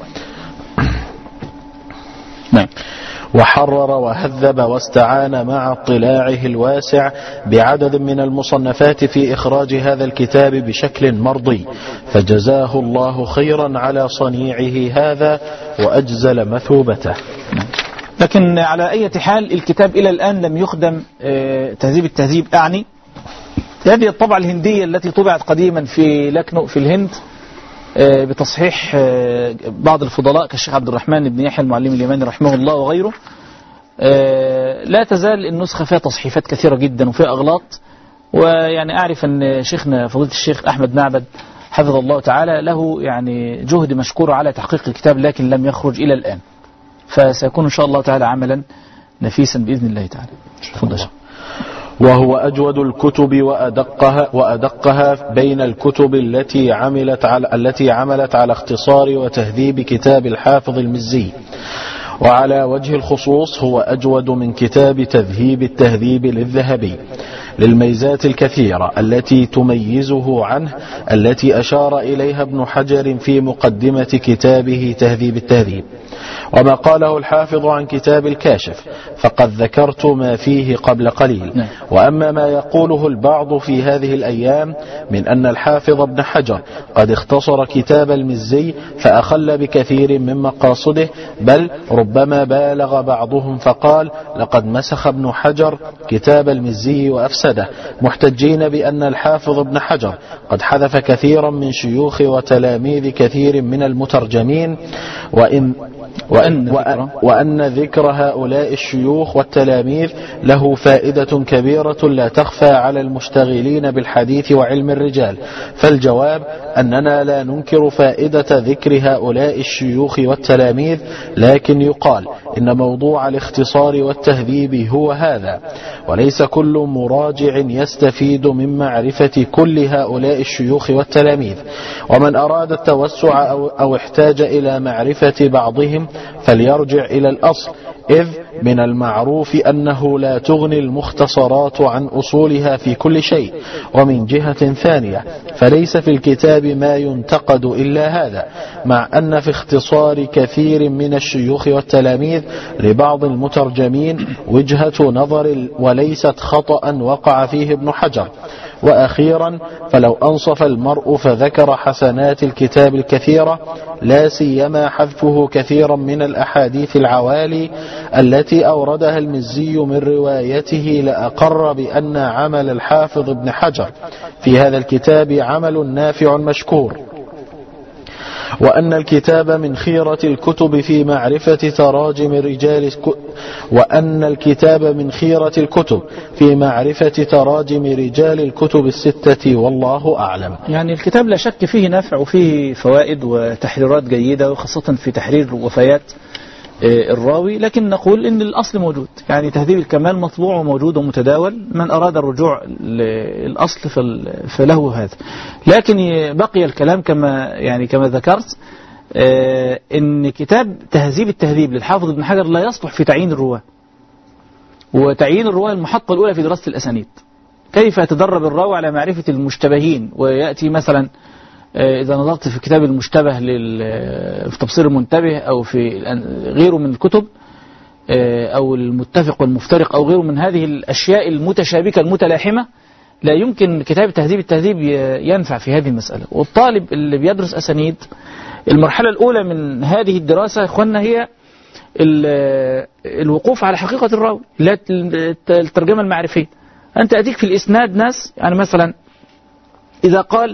نعم. وحرر وهذب واستعان مع اطلاعه الواسع بعدد من المصنفات في إخراج هذا الكتاب بشكل مرضي، فجزاه الله خيرا على صنيعه هذا وأجزل مثوبته. لكن على أي حال الكتاب إلى الآن لم يخدم تهذيب التهذيب، أعني هذه الطبعة الهندية التي طبعت قديما في لكنو في الهند بتصحيح بعض الفضلاء كالشيخ عبد الرحمن بن يحيى المعلم اليماني رحمه الله وغيره. لا تزال النسخة فيها تصحيفات كثيرة جدا وفيها أغلاط، ويعني أعرف أن شيخنا فضيلة الشيخ أحمد نعبد حفظ الله تعالى له يعني جهد مشكور على تحقيق الكتاب، لكن لم يخرج إلى الآن، فسيكون إن شاء الله تعالى عملا نفيسا بإذن الله تعالى. تفضل. وهو أجود الكتب وأدقها وأدقها بين الكتب التي عملت على التي عملت على اختصار وتهذيب كتاب الحافظ المزي، وعلى وجه الخصوص هو أجود من كتاب تذهيب التهذيب للذهبي للميزات الكثيرة التي تميزه عنه، التي أشار إليها ابن حجر في مقدمة كتابه تهذيب التهذيب. وما قاله الحافظ عن كتاب الكاشف فقد ذكرت ما فيه قبل قليل. وأما ما يقوله البعض في هذه الأيام من أن الحافظ ابن حجر قد اختصر كتاب المزي فأخل بكثير من مقاصده، بل ربما بالغ بعضهم فقال لقد مسخ ابن حجر كتاب المزي وأفسده، محتجين بأن الحافظ ابن حجر قد حذف كثيرا من شيوخ وتلاميذ كثير من المترجمين، وإن وأن, وأن ذكر هؤلاء الشيوخ والتلاميذ له فائدة كبيرة لا تخفى على المشتغلين بالحديث وعلم الرجال. فالجواب أننا لا ننكر فائدة ذكر هؤلاء الشيوخ والتلاميذ، لكن يقال إن موضوع الاختصار والتهذيب هو هذا، وليس كل مراجع يستفيد من معرفة كل هؤلاء الشيوخ والتلاميذ. ومن أراد التوسع أو, أو احتاج إلى معرفة بعضهم فليرجع إلى الأصل، إذ من المعروف أنه لا تغني المختصرات عن أصولها في كل شيء. ومن جهة ثانية فليس في الكتاب ما ينتقد إلا هذا، مع أن في اختصار كثير من الشيوخ والتلاميذ لبعض المترجمين وجهة نظر وليست خطأ وقع فيه ابن حجر. وأخيرا فلو أنصف المرء فذكر حسنات الكتاب الكثيرة، لا سيما حذفه كثيرا من الأحاديث العوالي التي أوردها المزي من روايته، لأقر بأن عمل الحافظ ابن حجر في هذا الكتاب عمل نافع مشكور، وأن الكتاب من خيرة الكتب في معرفة تراجم رجال وأن الكتاب من خيرة الكتب في معرفة تراجم رجال الكتب الستة، والله أعلم. يعني الكتاب لا شك فيه نفع وفيه فوائد وتحريرات جيدة، وخاصة في تحرير وفيات الراوي، لكن نقول إن الأصل موجود، يعني تهذيب الكمال مطبوع وموجود ومتداول، من أراد الرجوع للأصل فله هذا. لكن بقي الكلام كما يعني كما ذكرت، إن كتاب تهذيب التهذيب للحافظ ابن حجر لا يصلح في تعيين الرواة، وتعيين الرواة المحطة الأولى في دراسة الأسانيد. كيف يتدرب الراوي على معرفة المشتبهين، ويأتي مثلا إذا نظرت في كتاب المشتبه في تبصير المنتبه أو في غيره من الكتب، أو المتفق والمفترق أو غيره من هذه الأشياء المتشابكة المتلاحمة، لا يمكن كتاب تهذيب التهذيب ينفع في هذه المسألة. والطالب اللي بيدرس أسانيد، المرحلة الأولى من هذه الدراسة إخواننا هي الوقوف على حقيقة الراوي، لا الترجمة المعرفية. أنت أتيك في الإسناد ناس، يعني مثلا إذا قال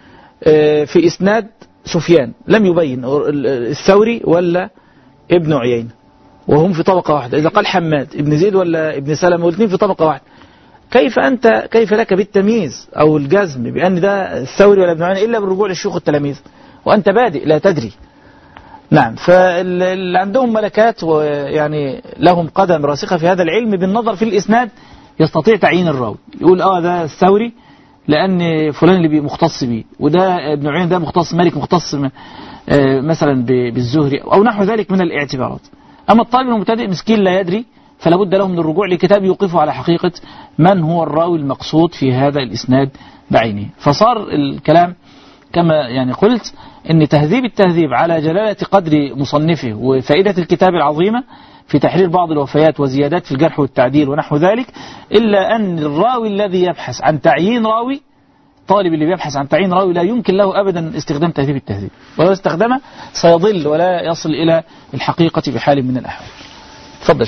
في إسناد سفيان لم يبين الثوري ولا ابن عيينة وهم في طبقة واحدة، إذا قال حماد ابن زيد ولا ابن سلمة والاثنين في طبقة واحدة، كيف أنت كيف لك بالتمييز أو الجزم بأن ده الثوري ولا ابن عيينة إلا بالرجوع للشيوخ التلاميذ وأنت بادئ لا تدري؟ نعم. فاللي عندهم ملكات ويعني لهم قدم راسخة في هذا العلم بالنظر في الإسناد يستطيع تعيين الراوي، يقول آه ده الثوري لأن فلان اللي مختص به، وده ابن عيينة ده مختص مالك مختص مثلا بالزهري أو نحو ذلك من الاعتبارات. أما الطالب المبتدئ مسكين لا يدري، فلا بد له من الرجوع لكتاب يوقفه على حقيقة من هو الراوي المقصود في هذا الإسناد بعينه. فصار الكلام كما يعني قلت أن تهذيب التهذيب على جلالة قدر مصنفه وفائدة الكتاب العظيمة في تحرير بعض الوفيات وزيادات في الجرح والتعديل ونحو ذلك، إلا أن الراوي الذي يبحث عن تعيين راوي، طالب اللي بيبحث عن تعيين راوي لا يمكن له أبدا استخدام تهذيب التهذيب، ولو استخدمه سيضل ولا يصل إلى الحقيقة بحال من الأحوال. تفضل.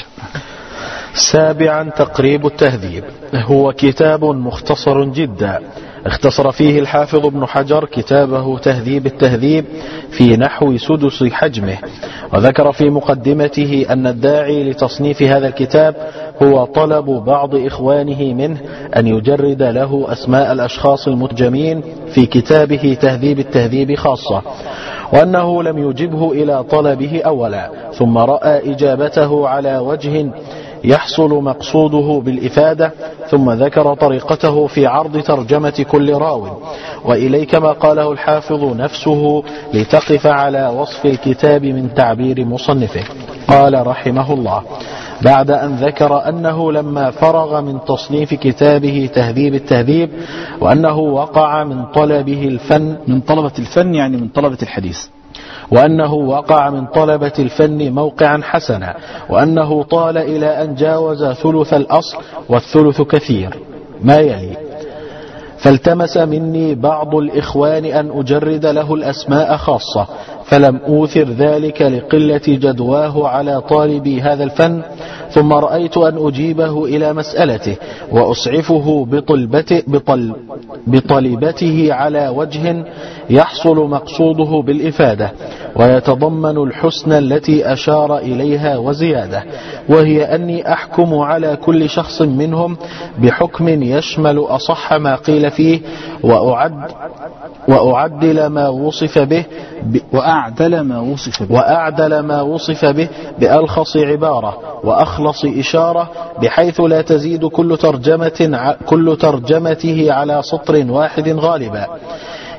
سابعا تقريب التهذيب، هو كتاب مختصر جدا اختصر فيه الحافظ ابن حجر كتابه تهذيب التهذيب في نحو سدس حجمه، وذكر في مقدمته أن الداعي لتصنيف هذا الكتاب هو طلب بعض إخوانه منه أن يجرد له أسماء الأشخاص المترجمين في كتابه تهذيب التهذيب خاصة، وأنه لم يجبه إلى طلبه أولا، ثم رأى إجابته على وجه يحصل مقصوده بالإفادة، ثم ذكر طريقته في عرض ترجمة كل راو، وإليك ما قاله الحافظ نفسه لتقف على وصف الكتاب من تعبير مصنفه. قال رحمه الله بعد أن ذكر أنه لما فرغ من تصنيف كتابه تهذيب التهذيب، وأنه وقع من طلبه الفن، من طلبة الفن يعني من طلبة الحديث، وأنه وقع من طلبة الفن موقعا حسنا، وأنه طال إلى أن جاوز ثلث الأصل والثلث كثير ما يلي. فالتمس مني بعض الإخوان أن أجرد له الأسماء خاصة، فلم أوثر ذلك لقلة جدواه على طالبي هذا الفن، ثم رأيت أن أجيبه إلى مسألته وأسعفه بطلبته, بطل بطلبته على وجه يحصل مقصوده بالإفادة ويتضمن الحسن التي أشار إليها وزيادة، وهي أني أحكم على كل شخص منهم بحكم يشمل أصح ما قيل فيه، وأعد وأعدل ما وصف به وأعدل ما وصف به وأعدل ما وصف به بألخص عبارة وأخلص إشارة، بحيث لا تزيد كل ترجمة كل ترجمته على سطر واحد غالبا،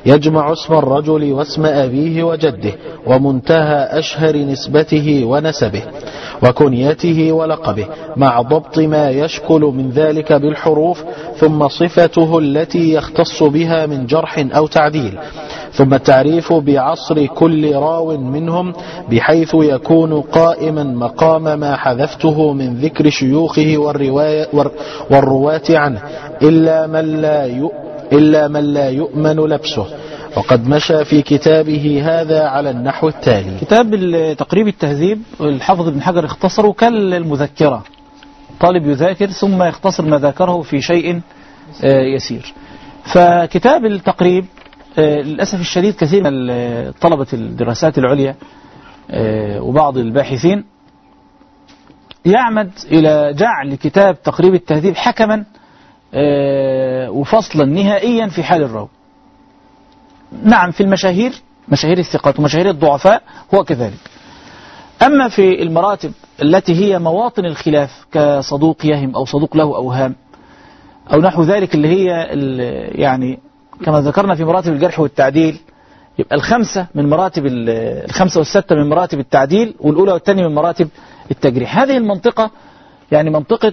يجمع اسم الرجل واسم أبيه وجده ومنتهى أشهر نسبته ونسبه وكنيته ولقبه مع ضبط ما يشكل من ذلك بالحروف، ثم صفته التي يختص بها من جرح أو تعديل، ثم التعريف بعصر كل راو منهم بحيث يكون قائما مقام ما حذفته من ذكر شيوخه والرواية والرواة عنه إلا من لا يؤمن إلا من لا يؤمن لبسه. وقد مشى في كتابه هذا على النحو التالي. كتاب تقريب التهذيب الحافظ ابن حجر اختصره كالمذكرة، طالب يذاكر ثم يختصر ما ذاكره في شيء يسير. فكتاب التقريب للأسف الشديد كثير من طلبة الدراسات العليا وبعض الباحثين يعمد إلى جعل كتاب تقريب التهذيب حكما وفصلا نهائيا في حال الراوي. نعم في المشاهير، مشاهير الثقات ومشاهير الضعفاء هو كذلك، أما في المراتب التي هي مواطن الخلاف كصدوق يهم أو صدوق له أوهام أو نحو ذلك اللي هي يعني كما ذكرنا في مراتب الجرح والتعديل، يبقى الخمسة من مراتب الخمسة والستة من مراتب التعديل والأولى والثانية من مراتب التجريح. هذه المنطقة يعني منطقة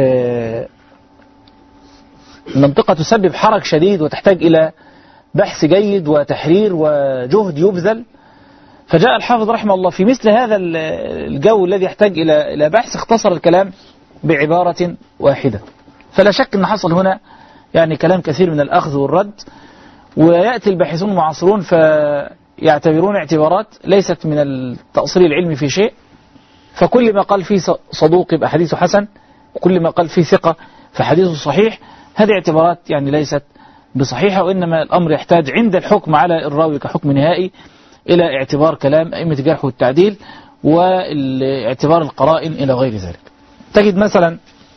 منطقة تسبب حرج شديد وتحتاج إلى بحث جيد وتحرير وجهد يبذل. فجاء الحافظ رحمه الله في مثل هذا الجو الذي يحتاج إلى إلى بحث اختصر الكلام بعبارة واحدة. فلا شك أن حصل هنا يعني كلام كثير من الأخذ والرد، ويأتي الباحثون المعاصرون فيعتبرون اعتبارات ليست من التأصيل العلمي في شيء، فكل ما قال فيه صدوق يبقى حديثه حسن، وكل ما قال فيه ثقة فحديثه صحيح. هذه اعتبارات يعني ليست بصحيحة، وإنما الأمر يحتاج عند الحكم على الراوي كحكم نهائي إلى اعتبار كلام أئمة الجرح والتعديل واعتبار القرائن إلى غير ذلك. تجد مثلا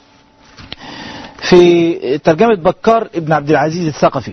في ترجمة بكار ابن عبد العزيز الثقفي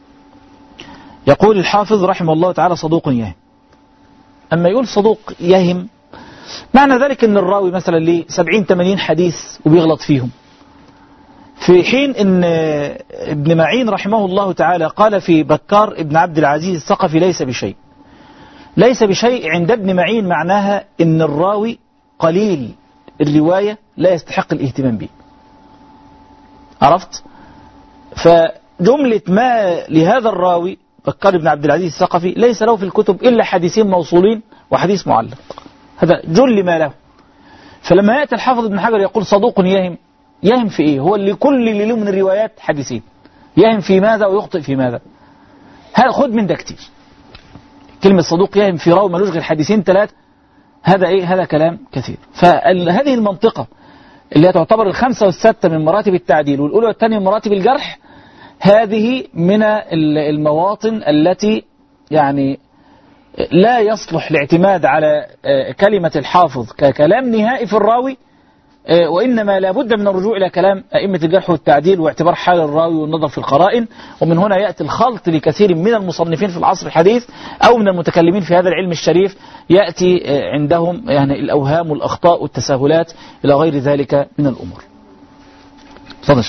يقول الحافظ رحمه الله تعالى صدوق يهم. أما يقول صدوق يهم معنى ذلك أن الراوي مثلا ليه سبعين ثمانين حديث وبيغلط فيهم، في حين أن ابن معين رحمه الله تعالى قال في بكار ابن عبد العزيز الثقفي ليس بشيء. ليس بشيء عند ابن معين معناها أن الراوي قليل الرواية لا يستحق الاهتمام به. عرفت؟ فجملة ما لهذا الراوي بكار ابن عبد العزيز الثقفي ليس له في الكتب إلا حديثين موصولين وحديث معلق، هذا جل ما له. فلما يأتي الحافظ ابن حجر يقول صدوق يهم، يهم في إيه؟ هو اللي كل اللي له من الروايات حديثين، يهم في ماذا ويخطئ في ماذا؟ هذا خد من ده كتير. كلمة صدوق يهم في راوي ملوش غير حديثين ثلاث، هذا إيه؟ هذا كلام كثير. فهذه المنطقة اللي تعتبر الخمسة والستة من مراتب التعديل والأولى والثانية من مراتب الجرح، هذه من المواطن التي يعني لا يصلح الاعتماد على كلمة الحافظ ككلام نهائي في الراوي، وإنما لابد من الرجوع إلى كلام أئمة الجرح والتعديل واعتبار حال الراوي والنظر في القرائن. ومن هنا يأتي الخلط لكثير من المصنفين في العصر الحديث أو من المتكلمين في هذا العلم الشريف، يأتي عندهم يعني الأوهام والأخطاء والتساهلات إلى غير ذلك من الأمور. تفضل.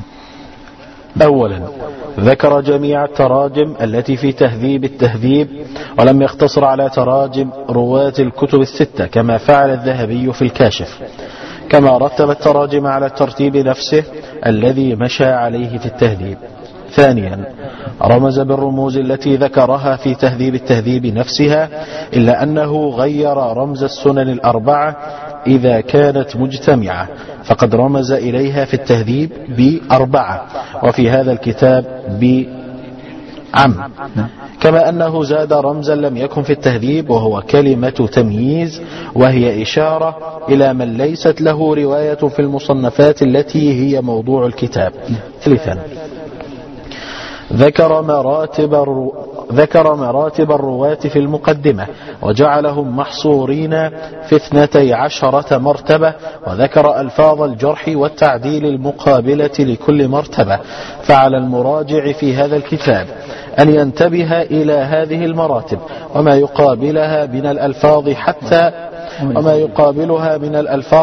أولا ذكر جميع التراجم التي في تهذيب التهذيب ولم يقتصر على تراجم رواة الكتب الستة كما فعل الذهبي في الكاشف، كما رتب التراجم على الترتيب نفسه الذي مشى عليه في التهذيب. ثانيا رمز بالرموز التي ذكرها في تهذيب التهذيب نفسها، إلا أنه غير رمز السنن الأربعة إذا كانت مجتمعة، فقد رمز إليها في التهذيب بأربعة وفي هذا الكتاب بعم، كما أنه زاد رمزا لم يكن في التهذيب وهو كلمة تمييز، وهي إشارة إلى من ليست له رواية في المصنفات التي هي موضوع الكتاب. ثالثا ذكر مراتب الرو... ذكر مراتب الرواة في المقدمة وجعلهم محصورين في اثنتي عشرة مرتبة، وذكر ألفاظ الجرح والتعديل المقابلة لكل مرتبة. فعلى المراجع في هذا الكتاب أن ينتبه إلى هذه المراتب وما يقابلها من الألفاظ حتى وما يقابلها من الألفاظ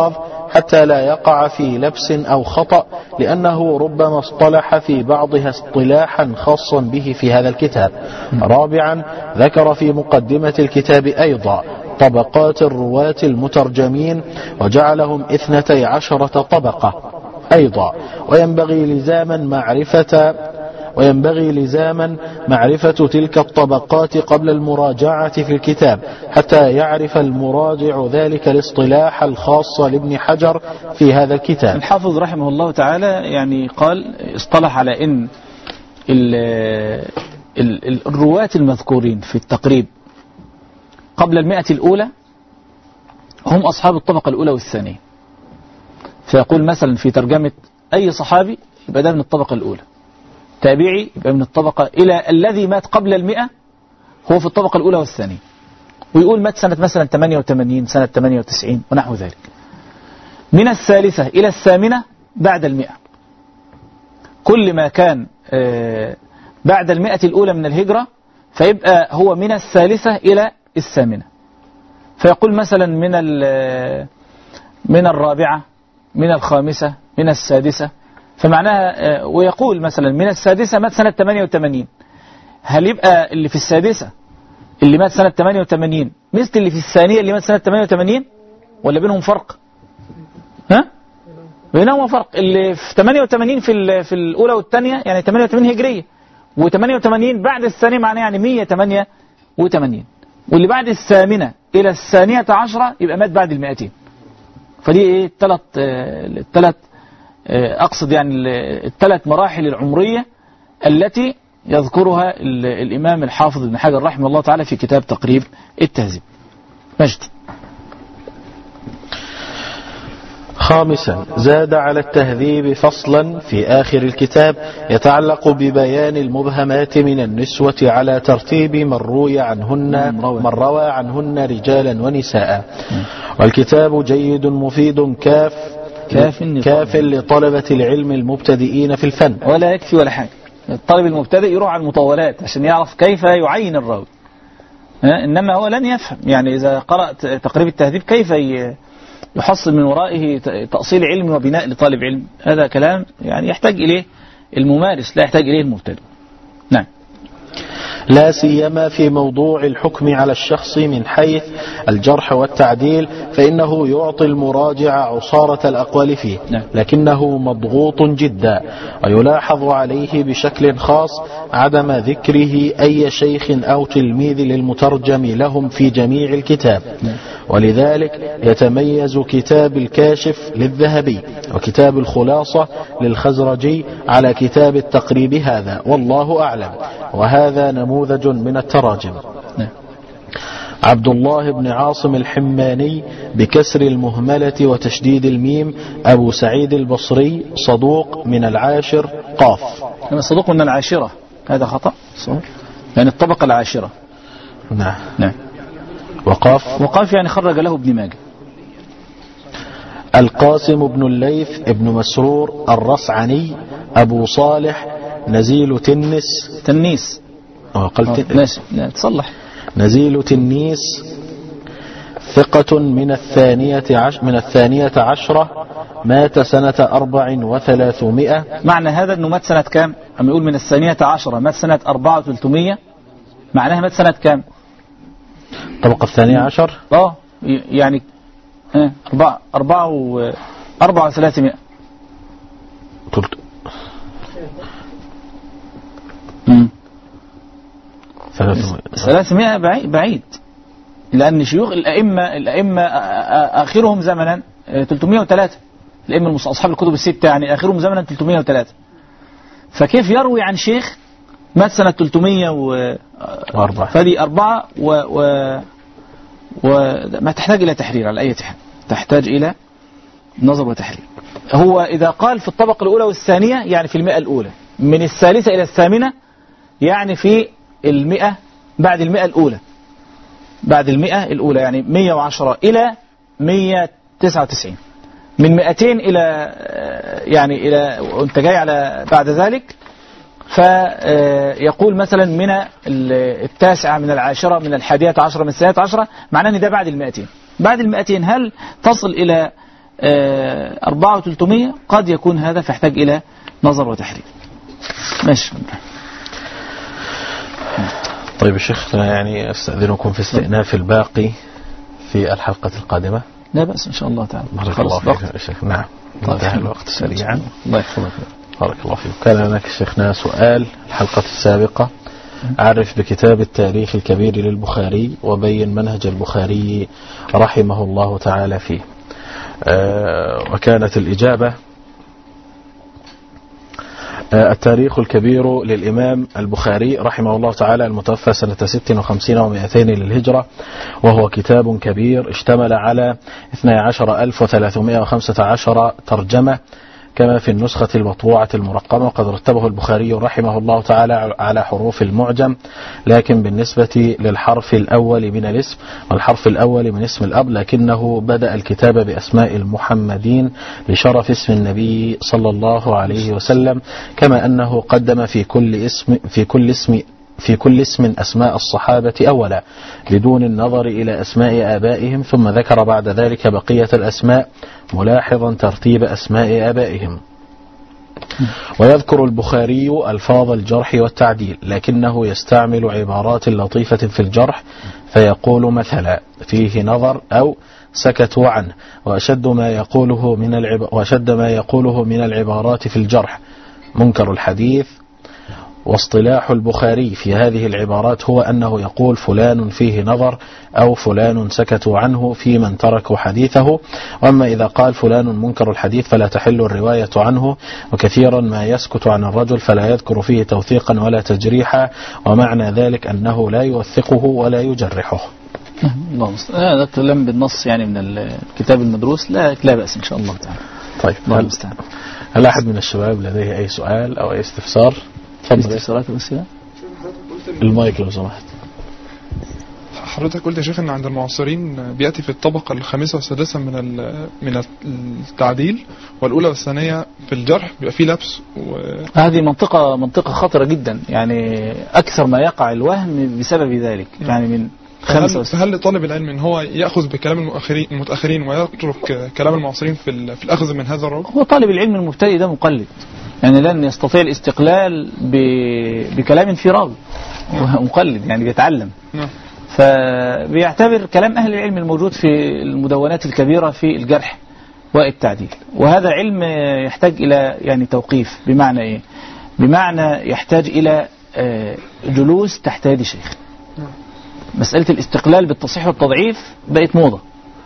حتى لا يقع في لبس أو خطأ، لأنه ربما اصطلح في بعضها اصطلاحا خاصا به في هذا الكتاب. رابعا، ذكر في مقدمة الكتاب أيضا طبقات الرواة المترجمين وجعلهم اثنتي عشرة طبقة أيضا، وينبغي لزاما معرفة وينبغي لزاما معرفة تلك الطبقات قبل المراجعة في الكتاب، حتى يعرف المراجع ذلك الاصطلاح الخاص لابن حجر في هذا الكتاب. الحافظ رحمه الله تعالى يعني قال اصطلح على ان ال ال الرواة المذكورين في التقريب قبل المئة الأولى هم أصحاب الطبقة الأولى والثانية. فيقول مثلا في ترجمة أي صحابي يبقى ده من الطبقة الأولى، تابعي يبقى من الطبقة، إلى الذي مات قبل المئة هو في الطبقة الأولى والثانية. ويقول مات سنة مثلا ثمانية وثمانين، سنة ثمانية وتسعين ونحو ذلك. من الثالثة إلى الثامنة بعد المئة، كل ما كان بعد المئة الأولى من الهجرة فيبقى هو من الثالثة إلى الثامنة. فيقول مثلا من من الرابعة، من الخامسة، من السادسة. فمعناها ويقول مثلا من السادسة مات سنة ثمانية وثمانين، هل يبقى اللي في السادسة اللي مات سنة ثمانية وثمانين مثل اللي في الثانية اللي مات سنة ثمانية وثمانين، ولا بينهم فرق؟ ها؟ بينهم فرق. اللي في ثمانية وثمانين في في الأولى والثانية يعني ثمانية وثمانين هجرية، وثمانية وثمانين بعد الثانية معناه يعني مئة وثمانية وثمانين، واللي بعد الثامنة إلى الثانية عشرة يبقى مات بعد المئتين. فدي ايه الثلاث الثلاث أقصد يعني الثلاث مراحل العمرية التي يذكرها الإمام الحافظ ابن حجر رحمه الله تعالى في كتاب تقريب التهذيب. مجد. خامسا، زاد على التهذيب فصلا في آخر الكتاب يتعلق ببيان المبهمات من النسوة على ترتيب من روي عنهن من روى عنهن رجالا ونساء. والكتاب جيد مفيد كاف كاف, كاف لطلبة العلم المبتدئين في الفن، ولا يكفي ولا حاجة. الطالب المبتدئ يروح على المطولات عشان يعرف كيف يعين الراوي، إنما هو لن يفهم. يعني إذا قرأت تقريب التهذيب كيف يحصل من ورائه تأصيل علم وبناء لطالب علم؟ هذا كلام يعني يحتاج إليه الممارس، لا يحتاج إليه المبتدئ. نعم. لا سيما في موضوع الحكم على الشخص من حيث الجرح والتعديل، فإنه يعطي المراجع عصارة الأقوال فيه، لكنه مضغوط جدا. ويلاحظ عليه بشكل خاص عدم ذكره أي شيخ أو تلميذ للمترجم لهم في جميع الكتاب. ولذلك يتميز كتاب الكاشف للذهبي وكتاب الخلاصة للخزرجي على كتاب التقريب هذا، والله أعلم. وهذا نموذج من التراجم. عبد الله بن عاصم الحماني بكسر المهملة وتشديد الميم، أبو سعيد البصري، صدوق من العاشر قاف. صدوق من العاشرة هذا خطأ، يعني الطبقة العاشرة. نعم نعم. وقاف وقاف يعني خرج له ابن ماجه. القاسم بن الليث ابن مسرور الرصعني، أبو صالح، نزيل تنس تنيس قلت ماشي لا تصلح نزيل تنيس، ثقة من الثانية عشر من الثانية عشرة، مات سنة أربع وثلاثمائة. معنى هذا أنه مات سنة كام؟ أما يقول من الثانية عشرة مات سنة أربعة وثلاثمائة، معناها مات سنة كام؟ طبقة الثانية عشر اه يعني اه أربعة أربعة و أربعة وثلاثمائة. ثلاثمائة بعيد, بعيد لأن شيوخ الأئمة الأئمة آخرهم زمنا ثلاثمائة وثلاثة، الأئمة أصحاب الكتب الستة يعني آخرهم زمنا ثلاثمائة وثلاثة. فكيف يروي عن شيخ مات سنة ثلاثمائة وأربعة؟ فدي أربعة و, و... وما تحتاج إلى تحرير على أي حال، تحتاج إلى نظر وتحرير. هو إذا قال في الطبقة الأولى والثانية يعني في المئة الأولى، من الثالثة إلى الثامنة يعني في المئة بعد المئة الأولى، بعد المئة الأولى يعني مئة وعشرة إلى مئة وتسعة وتسعين، من مئتين إلى يعني إلى وأنت جاي على بعد ذلك. فيقول مثلا من التاسعة، من العاشرة، من الحادية عشرة، من الثانية عشرة، معناه أن ده بعد المئتين. بعد المئتين هل تصل إلى أربعة وثلاثمائة قد يكون هذا فيحتاج إلى نظر وتحرير. ماشي. طيب يا شيخ يعني أستأذنكم في استئناف الباقي في الحلقة القادمة. لا بأس إن شاء الله تعالى. بارك الله فيك يا شيخ. نعم انتهى الوقت سريعا. الله يحفظك. بارك الله فيك. كان هناك شيخنا سؤال الحلقة السابقة: عرف بكتاب التاريخ الكبير للبخاري وبين منهج البخاري رحمه الله تعالى فيه. آه وكانت الإجابة: آه التاريخ الكبير للإمام البخاري رحمه الله تعالى المتوفى سنة ست وخمسين ومئتين للهجرة، وهو كتاب كبير اشتمل على اثني عشر ألف وثلاثمائة وخمسة عشر ترجمة كما في النسخة المطبوعة المرقمة، وقد رتبه البخاري رحمه الله تعالى على حروف المعجم، لكن بالنسبة للحرف الأول من الاسم والحرف الأول من اسم الأب، لكنه بدأ الكتاب بأسماء المحمدين لشرف اسم النبي صلى الله عليه وسلم، كما أنه قدم في كل اسم في كل اسم في كل اسم أسماء الصحابة أولا بدون النظر إلى أسماء آبائهم، ثم ذكر بعد ذلك بقية الأسماء ملاحظا ترتيب أسماء آبائهم. ويذكر البخاري ألفاظ الجرح والتعديل، لكنه يستعمل عبارات لطيفة في الجرح، فيقول مثلا: فيه نظر، أو سكتوا عنه، وأشد ما يقوله من العب... وأشد ما يقوله من العبارات في الجرح منكر الحديث. واصطلاح البخاري في هذه العبارات هو أنه يقول فلان فيه نظر أو فلان سكتوا عنه في من تركوا حديثه. وأما إذا قال فلان منكر الحديث فلا تحل الرواية عنه، وكثيرا ما يسكت عن الرجل فلا يذكر فيه توثيقا ولا تجريحا، ومعنى ذلك أنه لا يوثقه ولا يجرحه. الله المستعان. هذا كلام بالنص يعني من الكتاب المدروس، لا لا بأس إن شاء الله تعالى. طيب الله المستعان. هل أحد من الشباب لديه أي سؤال أو أي استفسار؟ استفسارات الأسئلة. المايك لو سمحت. حضرتك قلت يا شيخ ان عند المعاصرين بيأتي في الطبقة الخامسة والسادسة من من التعديل، والأولى والثانية في الجرح بيبقى فيه لبس و... هذه منطقة منطقة خطرة جدا، يعني أكثر ما يقع الوهم بسبب ذلك. يعني من فهل, فهل لطالب العلم ان هو يأخذ بكلام المؤخرين المتأخرين ويترك كلام المعاصرين في في الأخذ من هذا الرجل؟ هو طالب العلم المبتدئ ده مقلد، يعني لن يستطيع الاستقلال بكلام في راوي، مقلد يعني بيتعلم. نعم. فبيعتبر كلام أهل العلم الموجود في المدونات الكبيرة في الجرح والتعديل، وهذا علم يحتاج إلى يعني توقيف. بمعنى إيه؟ بمعنى يحتاج إلى جلوس تحت يد شيخ. مسألة الاستقلال بالتصحيح والتضعيف بقت موضة،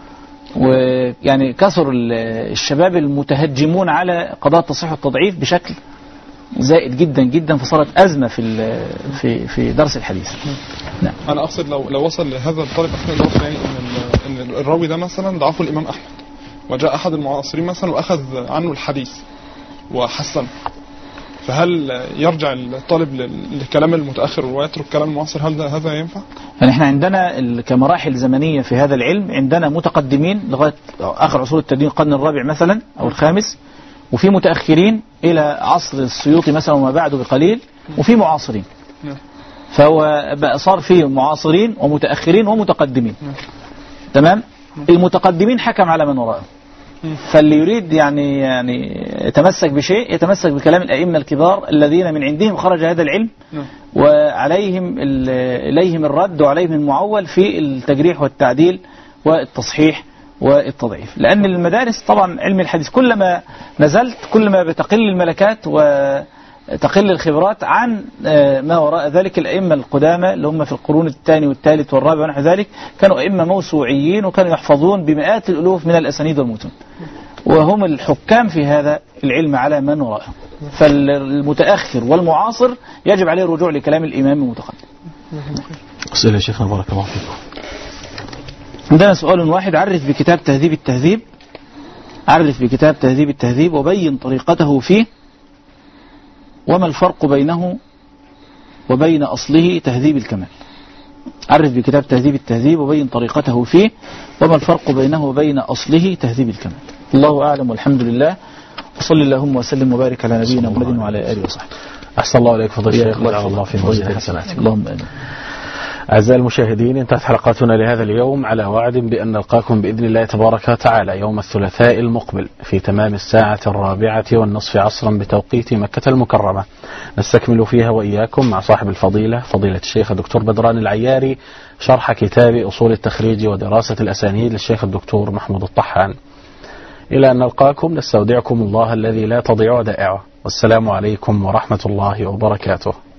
ويعني كثر الشباب المتهجمون على قضاء التصحيح والتضعيف بشكل زائد جدا جدا، فصارت أزمة في في في درس الحديث. نعم. أنا أقصد لو لو وصل لهذا الطالب أحمد يعني إن إن الراوي ده مثلا ضعفه الإمام أحمد، وجاء أحد المعاصرين مثلا وأخذ عنه الحديث وحسن، فهل يرجع الطالب لكلام المتأخر ويترك كلام المعاصر؟ هل هذا ينفع؟ يعني احنا عندنا كمراحل زمنية في هذا العلم، عندنا متقدمين لغاية آخر عصور التدين، القرن الرابع مثلا أو الخامس، وفي متأخرين إلى عصر السيوطي مثلا وما بعده بقليل، وفي معاصرين. فهو بقى صار فيه معاصرين ومتأخرين ومتقدمين. تمام؟ المتقدمين حكم على من وراءه، فاللي يريد يعني يعني يتمسك بشيء يتمسك بكلام الأئمة الكبار الذين من عندهم خرج هذا العلم، وعليهم إليهم الرد وعليهم المعول في التجريح والتعديل والتصحيح والتضعيف. لأن المدارس طبعا علم الحديث كلما نزلت كلما بتقل الملكات وتقل الخبرات عن ما وراء ذلك. الأئمة القدامى اللي هم في القرون الثاني والثالث والرابع ونحو ذلك كانوا أئمة موسوعيين، وكانوا يحفظون بمئات الألوف من الأسانيد والمتون، وهم الحكام في هذا العلم على من وراءه. فالمتأخر والمعاصر يجب عليه الرجوع لكلام الإمام المتقدم. أسئلة يا شيخنا بارك الله فيكم. عندنا سؤال واحد: عرف بكتاب تهذيب التهذيب عرف بكتاب تهذيب التهذيب وبين طريقته فيه، وما الفرق بينه وبين أصله تهذيب الكمال. عرف بكتاب تهذيب التهذيب وبين طريقته فيه، وما الفرق بينه وبين أصله تهذيب الكمال. الله أعلم والحمد لله، وصلى اللهم وسلم وبارك على نبينا محمد وعلى آله وصحبه. أحسن الله عليك فضل الشيخ، وجعل الله في موازين حسناتك. اللهم آمين. أعزائي المشاهدين، انتهت حلقاتنا لهذا اليوم على وعد بأن نلقاكم بإذن الله تبارك وتعالى يوم الثلاثاء المقبل في تمام الساعة الرابعة والنصف عصرا بتوقيت مكة المكرمة، نستكمل فيها وإياكم مع صاحب الفضيلة فضيلة الشيخ الدكتور بدران العياري شرح كتاب أصول التخريج ودراسة الأسانيد للشيخ الدكتور محمود الطحان. إلى أن نلقاكم نستودعكم الله الذي لا تضيع ودائعه، والسلام عليكم ورحمة الله وبركاته.